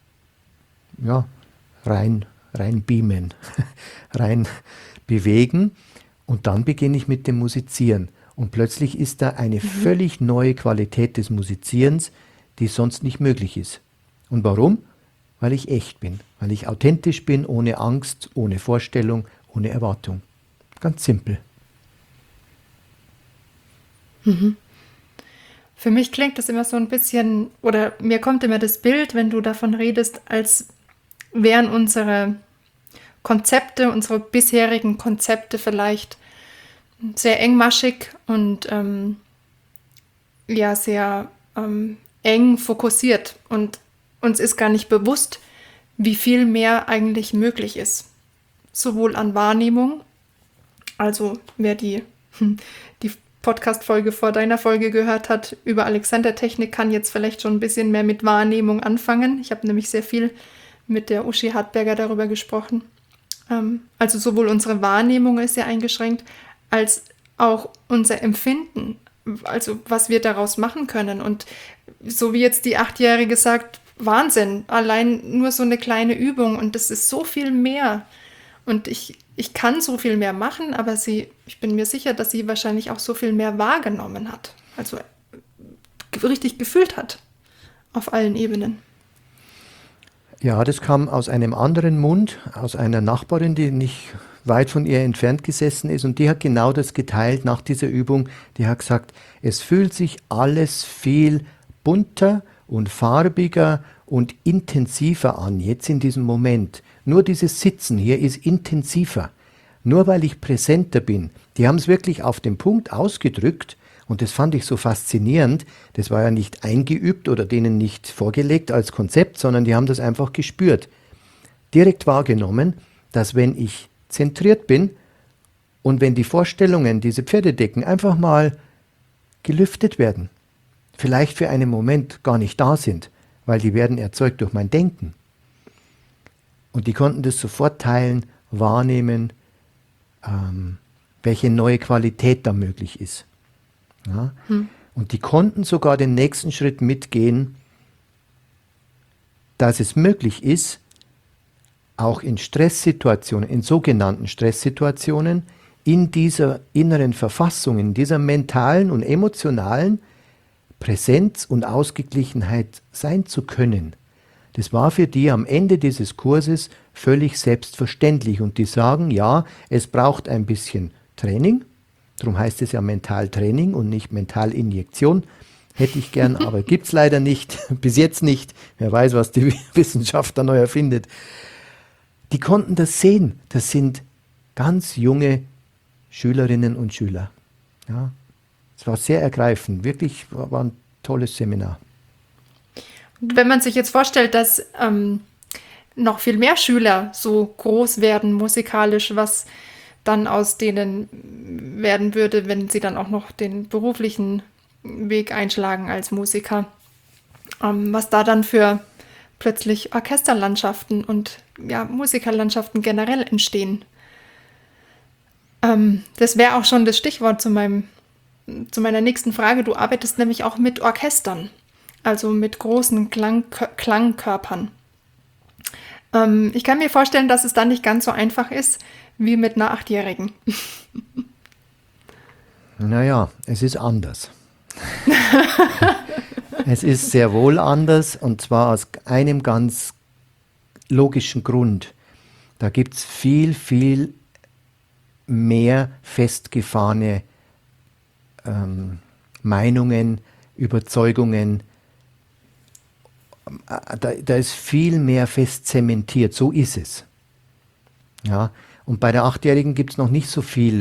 rein beamen, rein bewegen und dann beginne ich mit dem Musizieren. Und plötzlich ist da eine völlig neue Qualität des Musizierens, die sonst nicht möglich ist. Und warum? Weil ich echt bin, weil ich authentisch bin, ohne Angst, ohne Vorstellung, ohne Erwartung. Ganz simpel. Für mich klingt das immer so ein bisschen, oder mir kommt immer das Bild, wenn du davon redest, als wären unsere Konzepte, unsere bisherigen Konzepte vielleicht sehr engmaschig und sehr eng fokussiert. Und uns ist gar nicht bewusst, wie viel mehr eigentlich möglich ist. Sowohl an Wahrnehmung, also wer die Podcast-Folge vor deiner Folge gehört hat über Alexander-Technik, kann jetzt vielleicht schon ein bisschen mehr mit Wahrnehmung anfangen. Ich habe nämlich sehr viel mit der Uschi Hartberger darüber gesprochen. Also sowohl unsere Wahrnehmung ist sehr eingeschränkt, als auch unser Empfinden, also was wir daraus machen können. Und so wie jetzt die 8-Jährige sagt, Wahnsinn, allein nur so eine kleine Übung und das ist so viel mehr. Und ich kann so viel mehr machen, aber ich bin mir sicher, dass sie wahrscheinlich auch so viel mehr wahrgenommen hat. Also richtig gefühlt hat. Auf allen Ebenen. Ja, das kam aus einem anderen Mund, aus einer Nachbarin, die nicht weit von ihr entfernt gesessen ist. Und die hat genau das geteilt nach dieser Übung. Die hat gesagt, es fühlt sich alles viel bunter und farbiger und intensiver an, jetzt in diesem Moment. Nur dieses Sitzen hier ist intensiver. Nur weil ich präsenter bin. Die haben es wirklich auf den Punkt ausgedrückt und das fand ich so faszinierend. Das war ja nicht eingeübt oder denen nicht vorgelegt als Konzept, sondern die haben das einfach gespürt. Direkt wahrgenommen, dass wenn ich zentriert bin und wenn die Vorstellungen, diese Pferdedecken einfach mal gelüftet werden, vielleicht für einen Moment gar nicht da sind, weil die werden erzeugt durch mein Denken. Und die konnten das sofort teilen, wahrnehmen, welche neue Qualität da möglich ist. Ja? Und die konnten sogar den nächsten Schritt mitgehen, dass es möglich ist, auch in Stresssituationen, in sogenannten Stresssituationen, in dieser inneren Verfassung, in dieser mentalen und emotionalen Präsenz und Ausgeglichenheit sein zu können. Das war für die am Ende dieses Kurses völlig selbstverständlich. Und die sagen, ja, es braucht ein bisschen Training. Darum heißt es ja Mentaltraining und nicht Mentalinjektion. Hätte ich gern, aber gibt es leider nicht. Bis jetzt nicht. Wer weiß, was die Wissenschaft da neu erfindet. Die konnten das sehen. Das sind ganz junge Schülerinnen und Schüler. Ja, es war sehr ergreifend. Wirklich war ein tolles Seminar. Wenn man sich jetzt vorstellt, dass noch viel mehr Schüler so groß werden musikalisch, was dann aus denen werden würde, wenn sie dann auch noch den beruflichen Weg einschlagen als Musiker, was da dann für plötzlich Orchesterlandschaften und ja, Musikerlandschaften generell entstehen. Das wäre auch schon das Stichwort zu meiner nächsten Frage. Du arbeitest nämlich auch mit Orchestern, also mit großen Klangkörpern. Ich kann mir vorstellen, dass es dann nicht ganz so einfach ist wie mit einer 8-Jährigen. Naja, es ist anders. Es ist sehr wohl anders und zwar aus einem ganz logischen Grund. Da gibt es viel, viel mehr festgefahrene Meinungen, Überzeugungen. Da ist viel mehr fest zementiert, so ist es. Ja, und bei der 8-Jährigen gibt es noch nicht so viel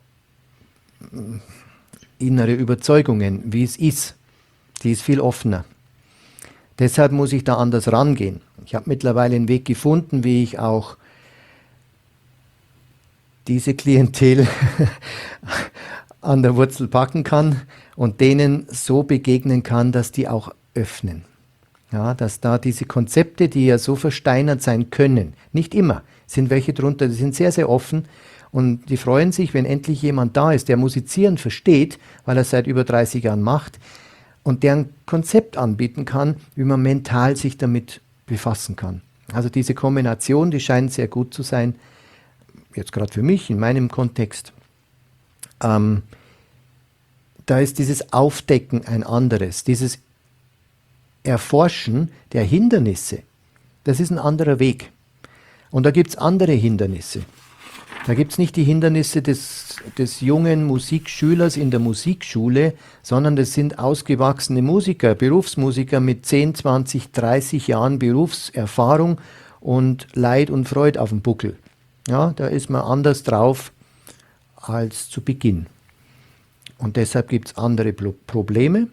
innere Überzeugungen, wie es ist. Die ist viel offener. Deshalb muss ich da anders rangehen. Ich habe mittlerweile einen Weg gefunden, wie ich auch diese Klientel an der Wurzel packen kann und denen so begegnen kann, dass die auch öffnen. Ja, dass da diese Konzepte, die ja so versteinert sein können, nicht immer, sind welche drunter, die sind sehr, sehr offen und die freuen sich, wenn endlich jemand da ist, der Musizieren versteht, weil er es seit über 30 Jahren macht und der ein Konzept anbieten kann, wie man mental sich damit befassen kann. Also diese Kombination, die scheint sehr gut zu sein, jetzt gerade für mich, in meinem Kontext. Da ist dieses Aufdecken ein anderes, dieses Erforschen der Hindernisse, das ist ein anderer Weg. Und da gibt es andere Hindernisse. Da gibt es nicht die Hindernisse des jungen Musikschülers in der Musikschule, sondern das sind ausgewachsene Musiker, Berufsmusiker mit 10, 20, 30 Jahren Berufserfahrung und Leid und Freude auf dem Buckel. Ja, da ist man anders drauf als zu Beginn. Und deshalb gibt es andere Probleme,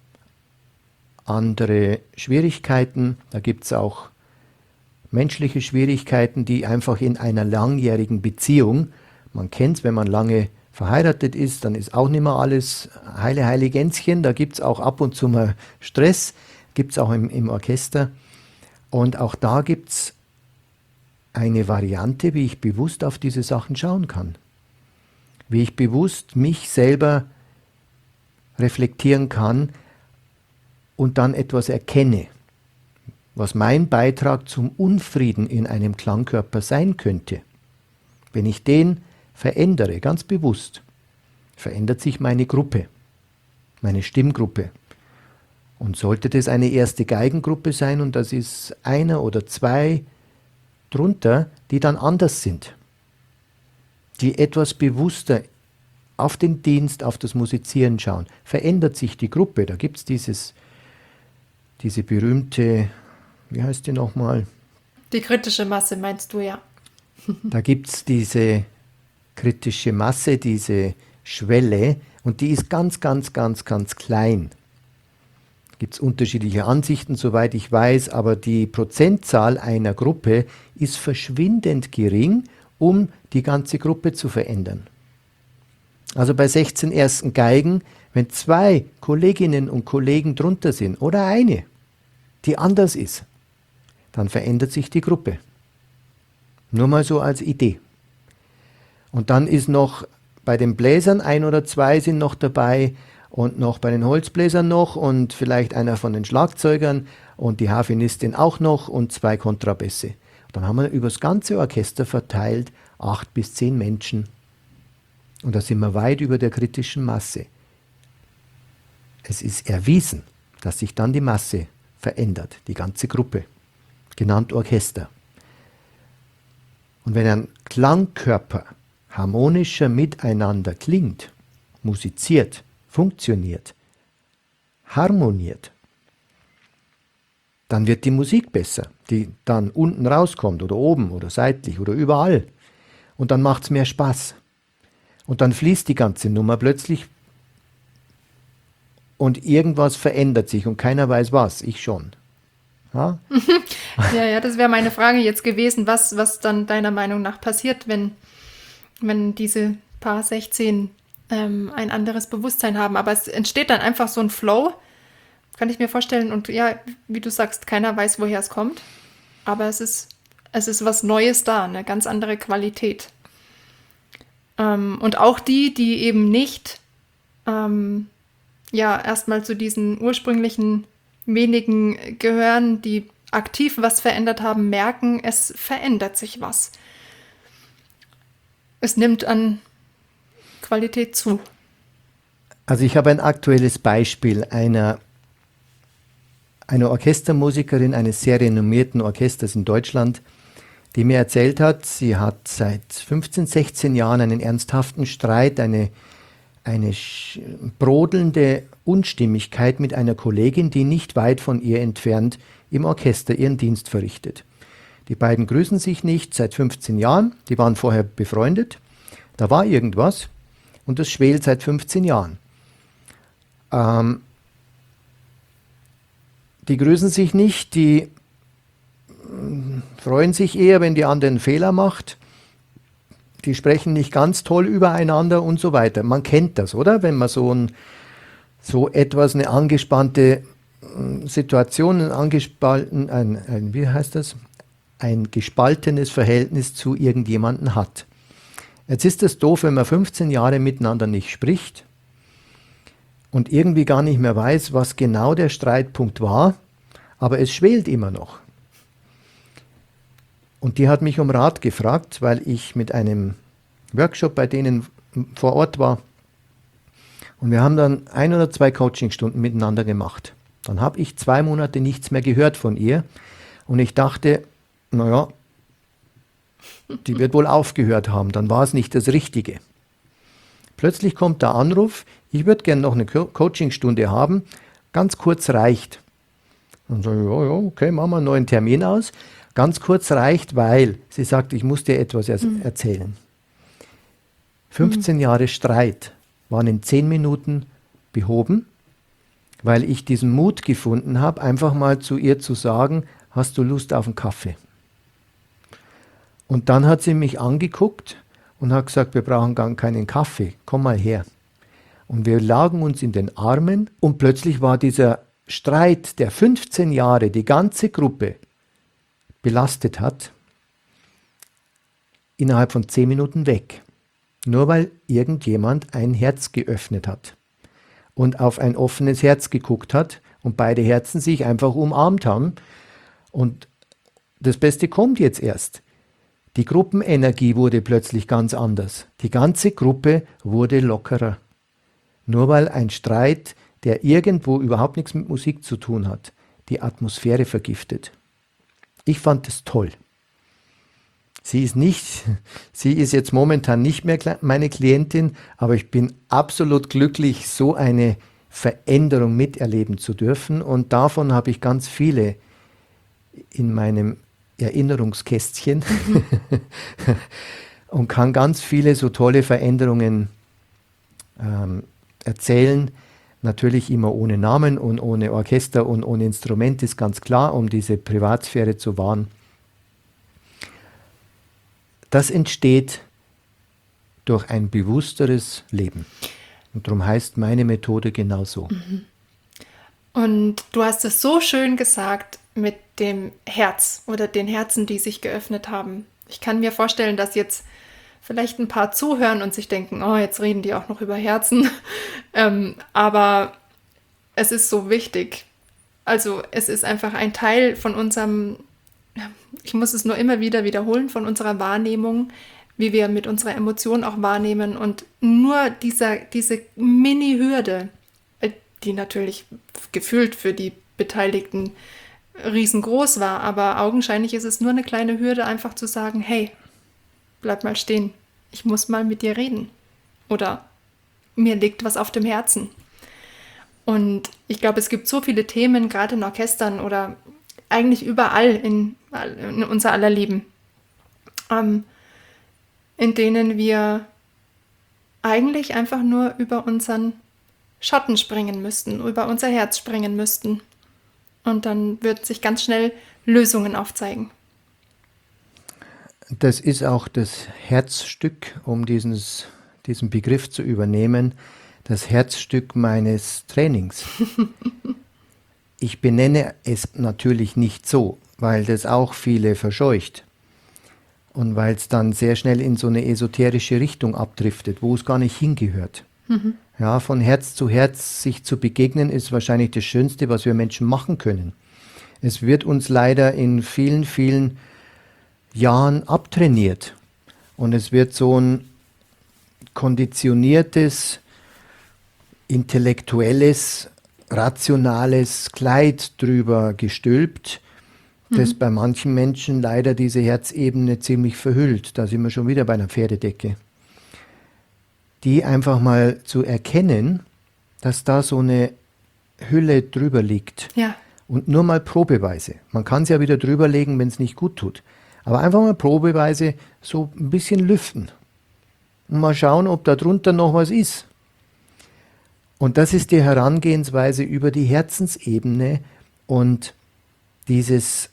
andere Schwierigkeiten. Da gibt es auch menschliche Schwierigkeiten, die einfach in einer langjährigen Beziehung, man kennt es, wenn man lange verheiratet ist, dann ist auch nicht mehr alles heile Gänschen. Da gibt es auch ab und zu mal Stress, gibt es auch im Orchester. Und auch da gibt es eine Variante, wie ich bewusst auf diese Sachen schauen kann. Wie ich bewusst mich selber reflektieren kann und dann etwas erkenne, was mein Beitrag zum Unfrieden in einem Klangkörper sein könnte. Wenn ich den verändere, ganz bewusst, verändert sich meine Gruppe, meine Stimmgruppe. Und sollte das eine erste Geigengruppe sein und das ist einer oder zwei drunter, die dann anders sind, die etwas bewusster auf den Dienst, auf das Musizieren schauen, verändert sich die Gruppe. Da gibt es diese berühmte, wie heißt die nochmal? Die kritische Masse meinst du, ja. Da gibt es diese kritische Masse, diese Schwelle und die ist ganz klein. Gibt es unterschiedliche Ansichten, soweit ich weiß, aber die Prozentzahl einer Gruppe ist verschwindend gering, um die ganze Gruppe zu verändern. Also bei 16 ersten Geigen, wenn 2 Kolleginnen und Kollegen drunter sind oder eine, die anders ist, dann verändert sich die Gruppe. Nur mal so als Idee. Und dann ist noch bei den Bläsern 1 oder 2 sind noch dabei und noch bei den Holzbläsern noch und vielleicht einer von den Schlagzeugern und die Harfenistin auch noch und 2 Kontrabässe. Dann haben wir über das ganze Orchester verteilt 8 bis 10 Menschen. Und da sind wir weit über der kritischen Masse. Es ist erwiesen, dass sich dann die Masse verändert, die ganze Gruppe, genannt Orchester. Und wenn ein Klangkörper harmonischer miteinander klingt, musiziert, funktioniert, harmoniert, dann wird die Musik besser, die dann unten rauskommt oder oben oder seitlich oder überall. Und dann macht es mehr Spaß. Und dann fließt die ganze Nummer plötzlich und irgendwas verändert sich und keiner weiß was, ich schon. Ja, Ja, das wäre meine Frage jetzt gewesen, was dann deiner Meinung nach passiert, wenn diese paar 16 ein anderes Bewusstsein haben. Aber es entsteht dann einfach so ein Flow, kann ich mir vorstellen. Und ja, wie du sagst, keiner weiß, woher es kommt. Aber es ist was Neues da, eine ganz andere Qualität. Und auch die eben nicht erstmal zu diesen ursprünglichen wenigen gehören, die aktiv was verändert haben, merken, es verändert sich was. Es nimmt an Qualität zu. Also ich habe ein aktuelles Beispiel einer Orchestermusikerin eines sehr renommierten Orchesters in Deutschland, die mir erzählt hat, sie hat seit 15, 16 Jahren einen ernsthaften Streit, eine brodelnde Unstimmigkeit mit einer Kollegin, die nicht weit von ihr entfernt im Orchester ihren Dienst verrichtet. Die beiden grüßen sich nicht seit 15 Jahren, die waren vorher befreundet, da war irgendwas und das schwelt seit 15 Jahren. Die grüßen sich nicht, die freuen sich eher, wenn die andere einen Fehler macht. Die sprechen nicht ganz toll übereinander und so weiter. Man kennt das, oder? Wenn man eine angespannte Situation, ein gespaltenes Verhältnis zu irgendjemandem hat. Jetzt ist es doof, wenn man 15 Jahre miteinander nicht spricht und irgendwie gar nicht mehr weiß, was genau der Streitpunkt war, aber es schwelt immer noch. Und die hat mich um Rat gefragt, weil ich mit einem Workshop bei denen vor Ort war. Und wir haben dann 1 oder 2 Coachingstunden miteinander gemacht. Dann habe ich 2 Monate nichts mehr gehört von ihr. Und ich dachte, naja, die wird wohl aufgehört haben, dann war es nicht das Richtige. Plötzlich kommt der Anruf, ich würde gerne noch eine Coachingstunde haben, ganz kurz reicht. Dann sage ich, ja, okay, machen wir einen neuen Termin aus. Ganz kurz reicht, weil sie sagt, ich muss dir etwas erzählen. 15 Jahre Streit waren in 10 Minuten behoben, weil ich diesen Mut gefunden habe, einfach mal zu ihr zu sagen, hast du Lust auf einen Kaffee? Und dann hat sie mich angeguckt und hat gesagt, wir brauchen gar keinen Kaffee, komm mal her. Und wir lagen uns in den Armen und plötzlich war dieser Streit, der 15 Jahre die ganze Gruppe belastet hat, innerhalb von 10 Minuten weg. Nur weil irgendjemand ein Herz geöffnet hat und auf ein offenes Herz geguckt hat und beide Herzen sich einfach umarmt haben. Und das Beste kommt jetzt erst. Die Gruppenenergie wurde plötzlich ganz anders. Die ganze Gruppe wurde lockerer. Nur weil ein Streit, der irgendwo überhaupt nichts mit Musik zu tun hat, die Atmosphäre vergiftet. Ich fand es toll. Sie ist jetzt momentan nicht mehr meine Klientin, aber ich bin absolut glücklich, so eine Veränderung miterleben zu dürfen. Und davon habe ich ganz viele in meinem Erinnerungskästchen und kann ganz viele so tolle Veränderungen erzählen. Natürlich immer ohne Namen und ohne Orchester und ohne Instrument, ist ganz klar, um diese Privatsphäre zu wahren. Das entsteht durch ein bewussteres Leben. Und darum heißt meine Methode genauso. Und du hast es so schön gesagt mit dem Herz oder den Herzen, die sich geöffnet haben. Ich kann mir vorstellen, dass jetzt vielleicht ein paar zuhören und sich denken, oh, jetzt reden die auch noch über Herzen. Aber es ist so wichtig. Also es ist einfach ein Teil von unserem, ich muss es nur immer wieder wiederholen, von unserer Wahrnehmung, wie wir mit unserer Emotion auch wahrnehmen. Und nur diese Mini-Hürde, die natürlich gefühlt für die Beteiligten riesengroß war, aber augenscheinlich ist es nur eine kleine Hürde, einfach zu sagen, hey, bleib mal stehen, ich muss mal mit dir reden. Oder mir liegt was auf dem Herzen. Und ich glaube, es gibt so viele Themen, gerade in Orchestern oder eigentlich überall in unser aller Leben, in denen wir eigentlich einfach nur über unseren Schatten springen müssten, über unser Herz springen müssten. Und dann wird sich ganz schnell Lösungen aufzeigen. Das ist auch das Herzstück, um diesen Begriff zu übernehmen, das Herzstück meines Trainings. Ich benenne es natürlich nicht so, weil das auch viele verscheucht und weil es dann sehr schnell in so eine esoterische Richtung abdriftet, wo es gar nicht hingehört. Ja, von Herz zu Herz sich zu begegnen, ist wahrscheinlich das Schönste, was wir Menschen machen können. Es wird uns leider in vielen, vielen Jahren abtrainiert. Und es wird so ein konditioniertes, intellektuelles, rationales Kleid drüber gestülpt, das bei manchen Menschen leider diese Herzebene ziemlich verhüllt. Da sind wir schon wieder bei einer Pferdedecke. Die einfach mal zu erkennen, dass da so eine Hülle drüber liegt. Ja. Und nur mal probeweise. Man kann es ja wieder drüber legen, wenn es nicht gut tut. Aber einfach mal probeweise so ein bisschen lüften. Und mal schauen, ob da drunter noch was ist. Und das ist die Herangehensweise über die Herzensebene und dieser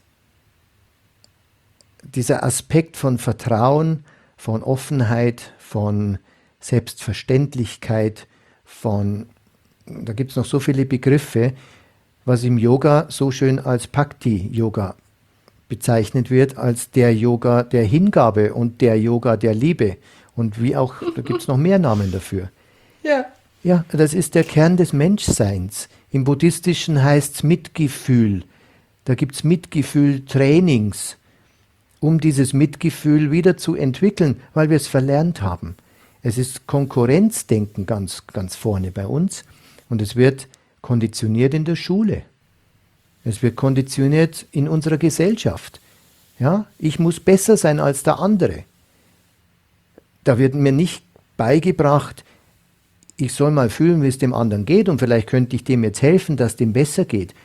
Aspekt von Vertrauen, von Offenheit, von Selbstverständlichkeit, da gibt es noch so viele Begriffe, was im Yoga so schön als Bhakti-Yoga bezeichnet wird, als der Yoga der Hingabe und der Yoga der Liebe. Und wie auch, da gibt es noch mehr Namen dafür. Ja. Ja, das ist der Kern des Menschseins. Im Buddhistischen heißt es Mitgefühl. Da gibt es Mitgefühl-Trainings, um dieses Mitgefühl wieder zu entwickeln, weil wir es verlernt haben. Es ist Konkurrenzdenken ganz, ganz vorne bei uns und es wird konditioniert in der Schule. Es wird konditioniert in unserer Gesellschaft. Ja, ich muss besser sein als der andere. Da wird mir nicht beigebracht, ich soll mal fühlen, wie es dem anderen geht und vielleicht könnte ich dem jetzt helfen, dass dem besser geht.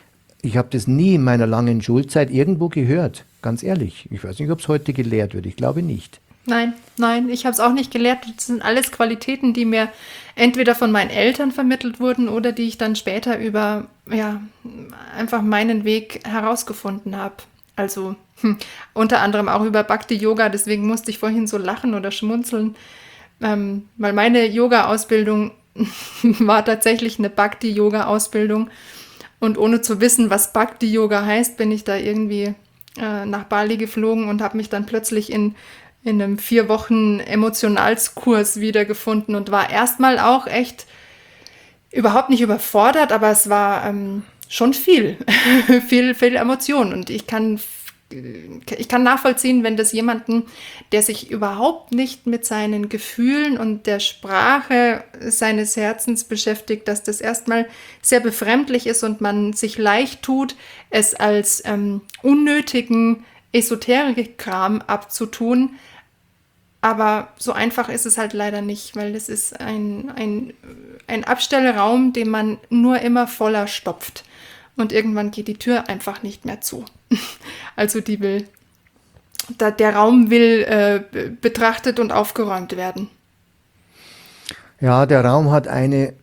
Ich habe das nie in meiner langen Schulzeit irgendwo gehört, ganz ehrlich. Ich weiß nicht, ob es heute gelehrt wird, ich glaube nicht. Nein, ich habe es auch nicht gelehrt. Das sind alles Qualitäten, die mir entweder von meinen Eltern vermittelt wurden oder die ich dann später über, ja, einfach meinen Weg herausgefunden habe. Also unter anderem auch über Bhakti-Yoga, deswegen musste ich vorhin so lachen oder schmunzeln, weil meine Yoga-Ausbildung war tatsächlich eine Bhakti-Yoga-Ausbildung. Und ohne zu wissen, was Bhakti-Yoga heißt, bin ich da irgendwie nach Bali geflogen und habe mich dann plötzlich in einem 4 Wochen Emotionalskurs wiedergefunden und war erstmal auch echt überhaupt nicht überfordert, aber es war schon viel, viel Emotion. Und ich kann nachvollziehen, wenn das jemanden, der sich überhaupt nicht mit seinen Gefühlen und der Sprache seines Herzens beschäftigt, dass das erstmal sehr befremdlich ist und man sich leicht tut, es als unnötigen Esoterik-Kram abzutun. Aber so einfach ist es halt leider nicht, weil es ist ein Abstellraum, den man nur immer voller stopft. Und irgendwann geht die Tür einfach nicht mehr zu. Also der Raum will betrachtet und aufgeräumt werden. Ja, der Raum hat eine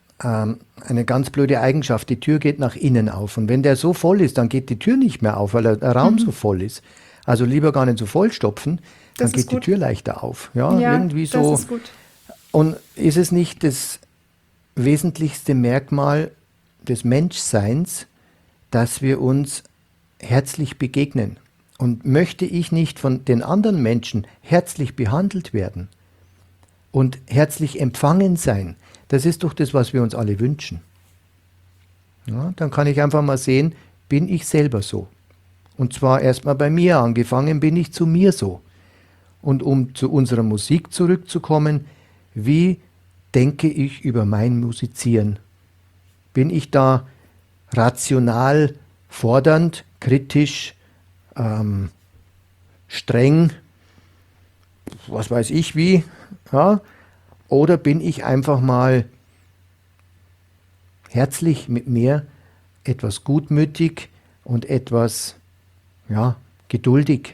ganz blöde Eigenschaft. Die Tür geht nach innen auf. Und wenn der so voll ist, dann geht die Tür nicht mehr auf, weil der Raum so voll ist. Also lieber gar nicht so voll stopfen, dann geht die Tür leichter auf. Ja, irgendwie so. Das ist gut. Und ist es nicht das wesentlichste Merkmal des Menschseins, dass wir uns herzlich begegnen? Und möchte ich nicht von den anderen Menschen herzlich behandelt werden und herzlich empfangen sein? Das ist doch das, was wir uns alle wünschen. Ja, dann kann ich einfach mal sehen, bin ich selber so? Und zwar erstmal bei mir angefangen, bin ich zu mir so? Und um zu unserer Musik zurückzukommen, wie denke ich über mein Musizieren? Bin ich da rational, fordernd, kritisch, streng, was weiß ich wie? Ja? Oder bin ich einfach mal herzlich mit mir, etwas gutmütig und etwas geduldig?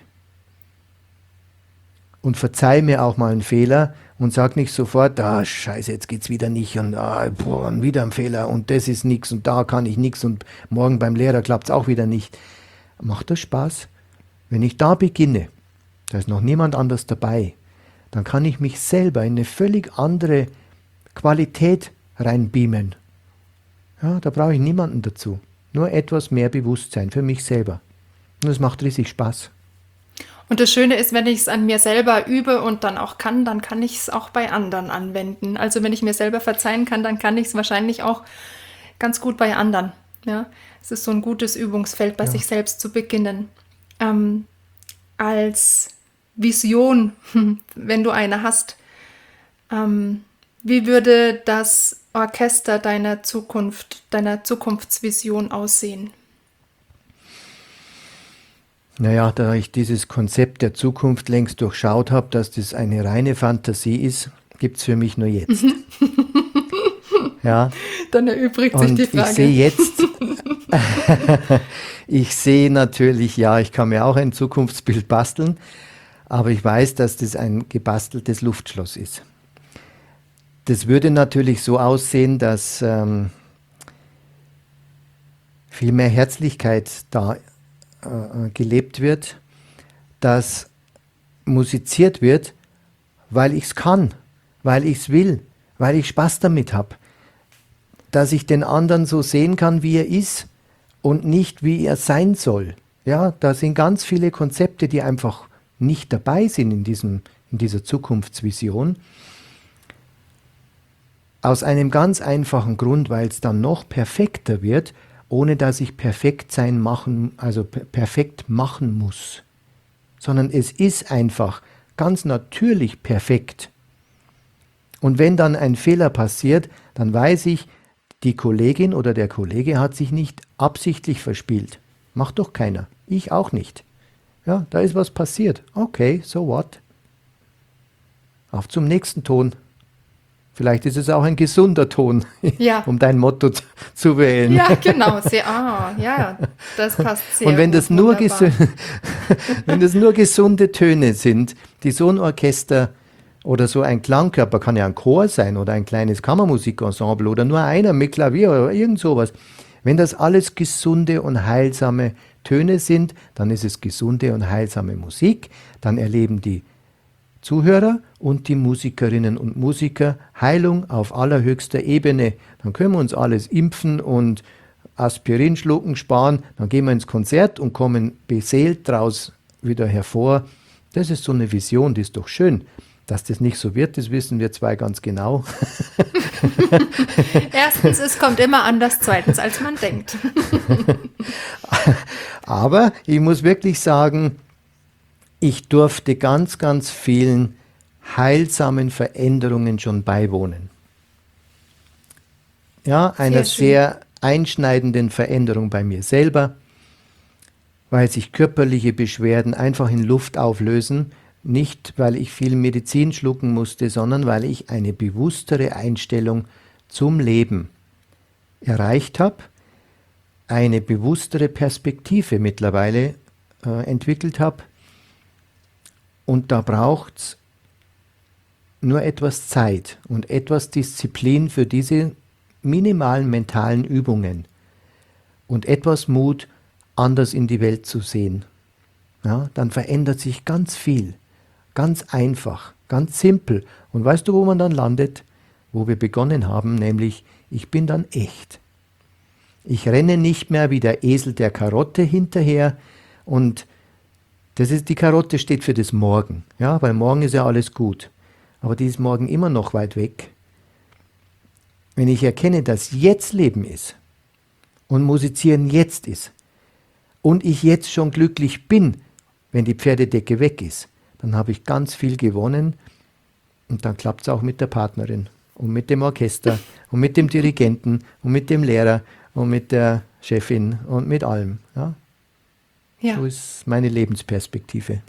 Und verzeih mir auch mal einen Fehler und sag nicht sofort, scheiße, jetzt geht's wieder nicht und wieder ein Fehler und das ist nix und da kann ich nix und morgen beim Lehrer klappt's auch wieder nicht. Macht das Spaß? Wenn ich da beginne, da ist noch niemand anders dabei, dann kann ich mich selber in eine völlig andere Qualität reinbeamen. Ja, da brauche ich niemanden dazu. Nur etwas mehr Bewusstsein für mich selber. Und das macht riesig Spaß. Und das Schöne ist, wenn ich es an mir selber übe und dann auch kann, dann kann ich es auch bei anderen anwenden. Also wenn ich mir selber verzeihen kann, dann kann ich es wahrscheinlich auch ganz gut bei anderen. Ja? Es ist so ein gutes Übungsfeld, bei sich selbst zu beginnen. Als Vision, wenn du eine hast, wie würde das Orchester deiner Zukunftsvision aussehen? Naja, da ich dieses Konzept der Zukunft längst durchschaut habe, dass das eine reine Fantasie ist, gibt es für mich nur jetzt. Ja. Dann erübrigt sich die Frage. Ich sehe jetzt, ich sehe natürlich, ich kann mir auch ein Zukunftsbild basteln, aber ich weiß, dass das ein gebasteltes Luftschloss ist. Das würde natürlich so aussehen, dass viel mehr Herzlichkeit da gelebt wird, dass musiziert wird, weil ich es kann, weil ich es will, weil ich Spaß damit habe, dass ich den anderen so sehen kann, wie er ist und nicht, wie er sein soll. Ja, da sind ganz viele Konzepte, die einfach nicht dabei sind in dieser Zukunftsvision. Aus einem ganz einfachen Grund, weil es dann noch perfekter wird, ohne dass ich perfekt machen muss. Sondern es ist einfach ganz natürlich perfekt. Und wenn dann ein Fehler passiert, dann weiß ich, die Kollegin oder der Kollege hat sich nicht absichtlich verspielt. Macht doch keiner. Ich auch nicht. Ja, da ist was passiert. Okay, so what? Auf zum nächsten Ton. Vielleicht ist es auch ein gesunder Ton, Ja. um dein Motto zu wählen. Ja, genau. Ja, das passt sehr Und wenn gut. das nur Wunderbar. wenn das nur gesunde Töne sind, die so ein Orchester oder so ein Klangkörper, kann ja ein Chor sein oder ein kleines Kammermusikensemble oder nur einer mit Klavier oder irgend sowas. Wenn das alles gesunde und heilsame Töne sind, dann ist es gesunde und heilsame Musik. Dann erleben die Zuhörer und die Musikerinnen und Musiker Heilung auf allerhöchster Ebene. Dann können wir uns alles impfen und Aspirin schlucken, sparen. Dann gehen wir ins Konzert und kommen beseelt draus wieder hervor. Das ist so eine Vision, die ist doch schön. Dass das nicht so wird, das wissen wir zwei ganz genau. Erstens, es kommt immer anders. Zweitens, als man denkt. Aber ich muss wirklich sagen, ich durfte ganz, ganz vielen heilsamen Veränderungen schon beiwohnen. Ja, einer sehr einschneidenden Veränderung bei mir selber, weil sich körperliche Beschwerden einfach in Luft auflösen. Nicht, weil ich viel Medizin schlucken musste, sondern weil ich eine bewusstere Einstellung zum Leben erreicht habe, eine bewusstere Perspektive mittlerweile entwickelt habe. Und da braucht es nur etwas Zeit und etwas Disziplin für diese minimalen mentalen Übungen und etwas Mut, anders in die Welt zu sehen. Ja, dann verändert sich ganz viel, ganz einfach, ganz simpel. Und weißt du, wo man dann landet? Wo wir begonnen haben, nämlich, ich bin dann echt. Ich renne nicht mehr wie der Esel der Karotte hinterher und die Karotte steht für das Morgen, ja, weil morgen ist ja alles gut. Aber die ist morgen immer noch weit weg. Wenn ich erkenne, dass jetzt Leben ist und Musizieren jetzt ist und ich jetzt schon glücklich bin, wenn die Pferdedecke weg ist, dann habe ich ganz viel gewonnen und dann klappt es auch mit der Partnerin und mit dem Orchester und mit dem Dirigenten und mit dem Lehrer und mit der Chefin und mit allem. Ja? Ja. So ist meine Lebensperspektive.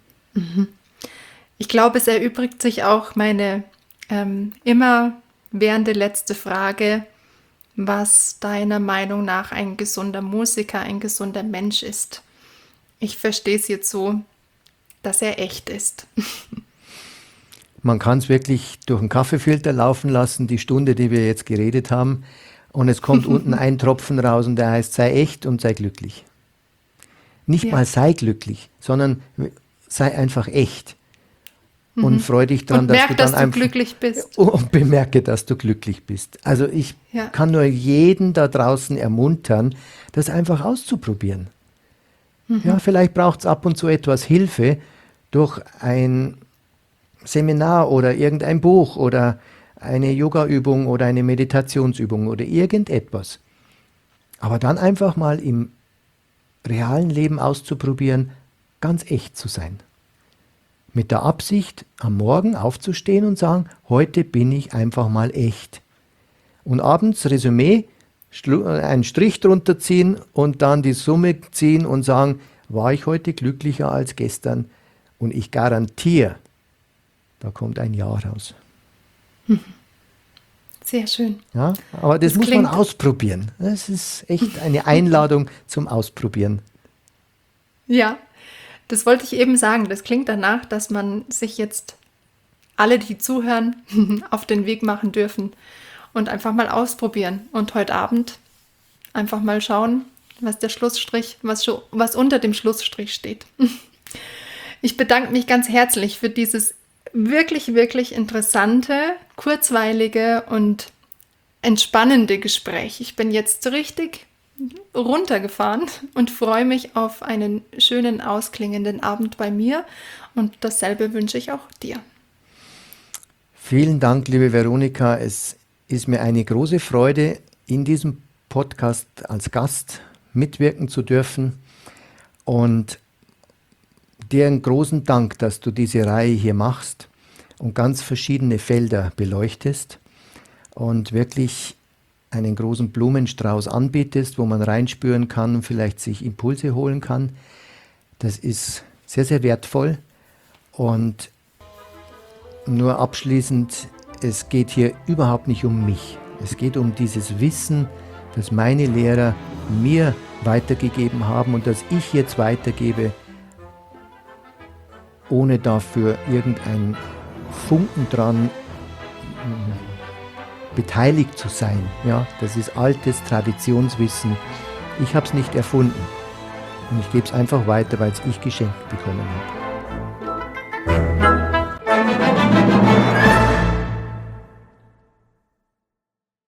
Ich glaube, es erübrigt sich auch meine immerwährende letzte Frage, was deiner Meinung nach ein gesunder Musiker, ein gesunder Mensch ist. Ich verstehe es jetzt so, dass er echt ist. Man kann es wirklich durch einen Kaffeefilter laufen lassen, die Stunde, die wir jetzt geredet haben, und es kommt unten ein Tropfen raus und der heißt, sei echt und sei glücklich. Nicht mal sei glücklich, sondern sei einfach echt. Und freu dich dran, dass du dann einfach glücklich bist. Und bemerke, dass du glücklich bist. Also ich kann nur jeden da draußen ermuntern, das einfach auszuprobieren. Ja, vielleicht braucht es ab und zu etwas Hilfe durch ein Seminar oder irgendein Buch oder eine Yoga-Übung oder eine Meditationsübung oder irgendetwas. Aber dann einfach mal im realen Leben auszuprobieren, ganz echt zu sein. Mit der Absicht, am Morgen aufzustehen und sagen, heute bin ich einfach mal echt. Und abends Resümee, einen Strich drunter ziehen und dann die Summe ziehen und sagen, war ich heute glücklicher als gestern? Und ich garantiere, da kommt ein Ja raus. Sehr schön. Ja, aber das muss man ausprobieren. Das ist echt eine Einladung zum Ausprobieren. Ja, das wollte ich eben sagen. Das klingt danach, dass man sich jetzt alle, die zuhören, auf den Weg machen dürfen und einfach mal ausprobieren. Und heute Abend einfach mal schauen, was der Schlussstrich, was unter dem Schlussstrich steht. Ich bedanke mich ganz herzlich für dieses wirklich, wirklich interessante, kurzweilige und entspannende Gespräch. Ich bin jetzt richtig runtergefahren und freue mich auf einen schönen, ausklingenden Abend bei mir und dasselbe wünsche ich auch dir. Vielen Dank, liebe Veronika. Es ist mir eine große Freude, in diesem Podcast als Gast mitwirken zu dürfen und dir einen großen Dank, dass du diese Reihe hier machst und ganz verschiedene Felder beleuchtest und wirklich einen großen Blumenstrauß anbietest, wo man reinspüren kann und vielleicht sich Impulse holen kann. Das ist sehr, sehr wertvoll. Und nur abschließend es geht hier überhaupt nicht um mich. Es geht um dieses Wissen, das meine Lehrer mir weitergegeben haben und das ich jetzt weitergebe, ohne dafür irgendein Funken dran beteiligt zu sein. Ja, das ist altes Traditionswissen. Ich habe es nicht erfunden und ich gebe es einfach weiter, weil es ich geschenkt bekommen habe.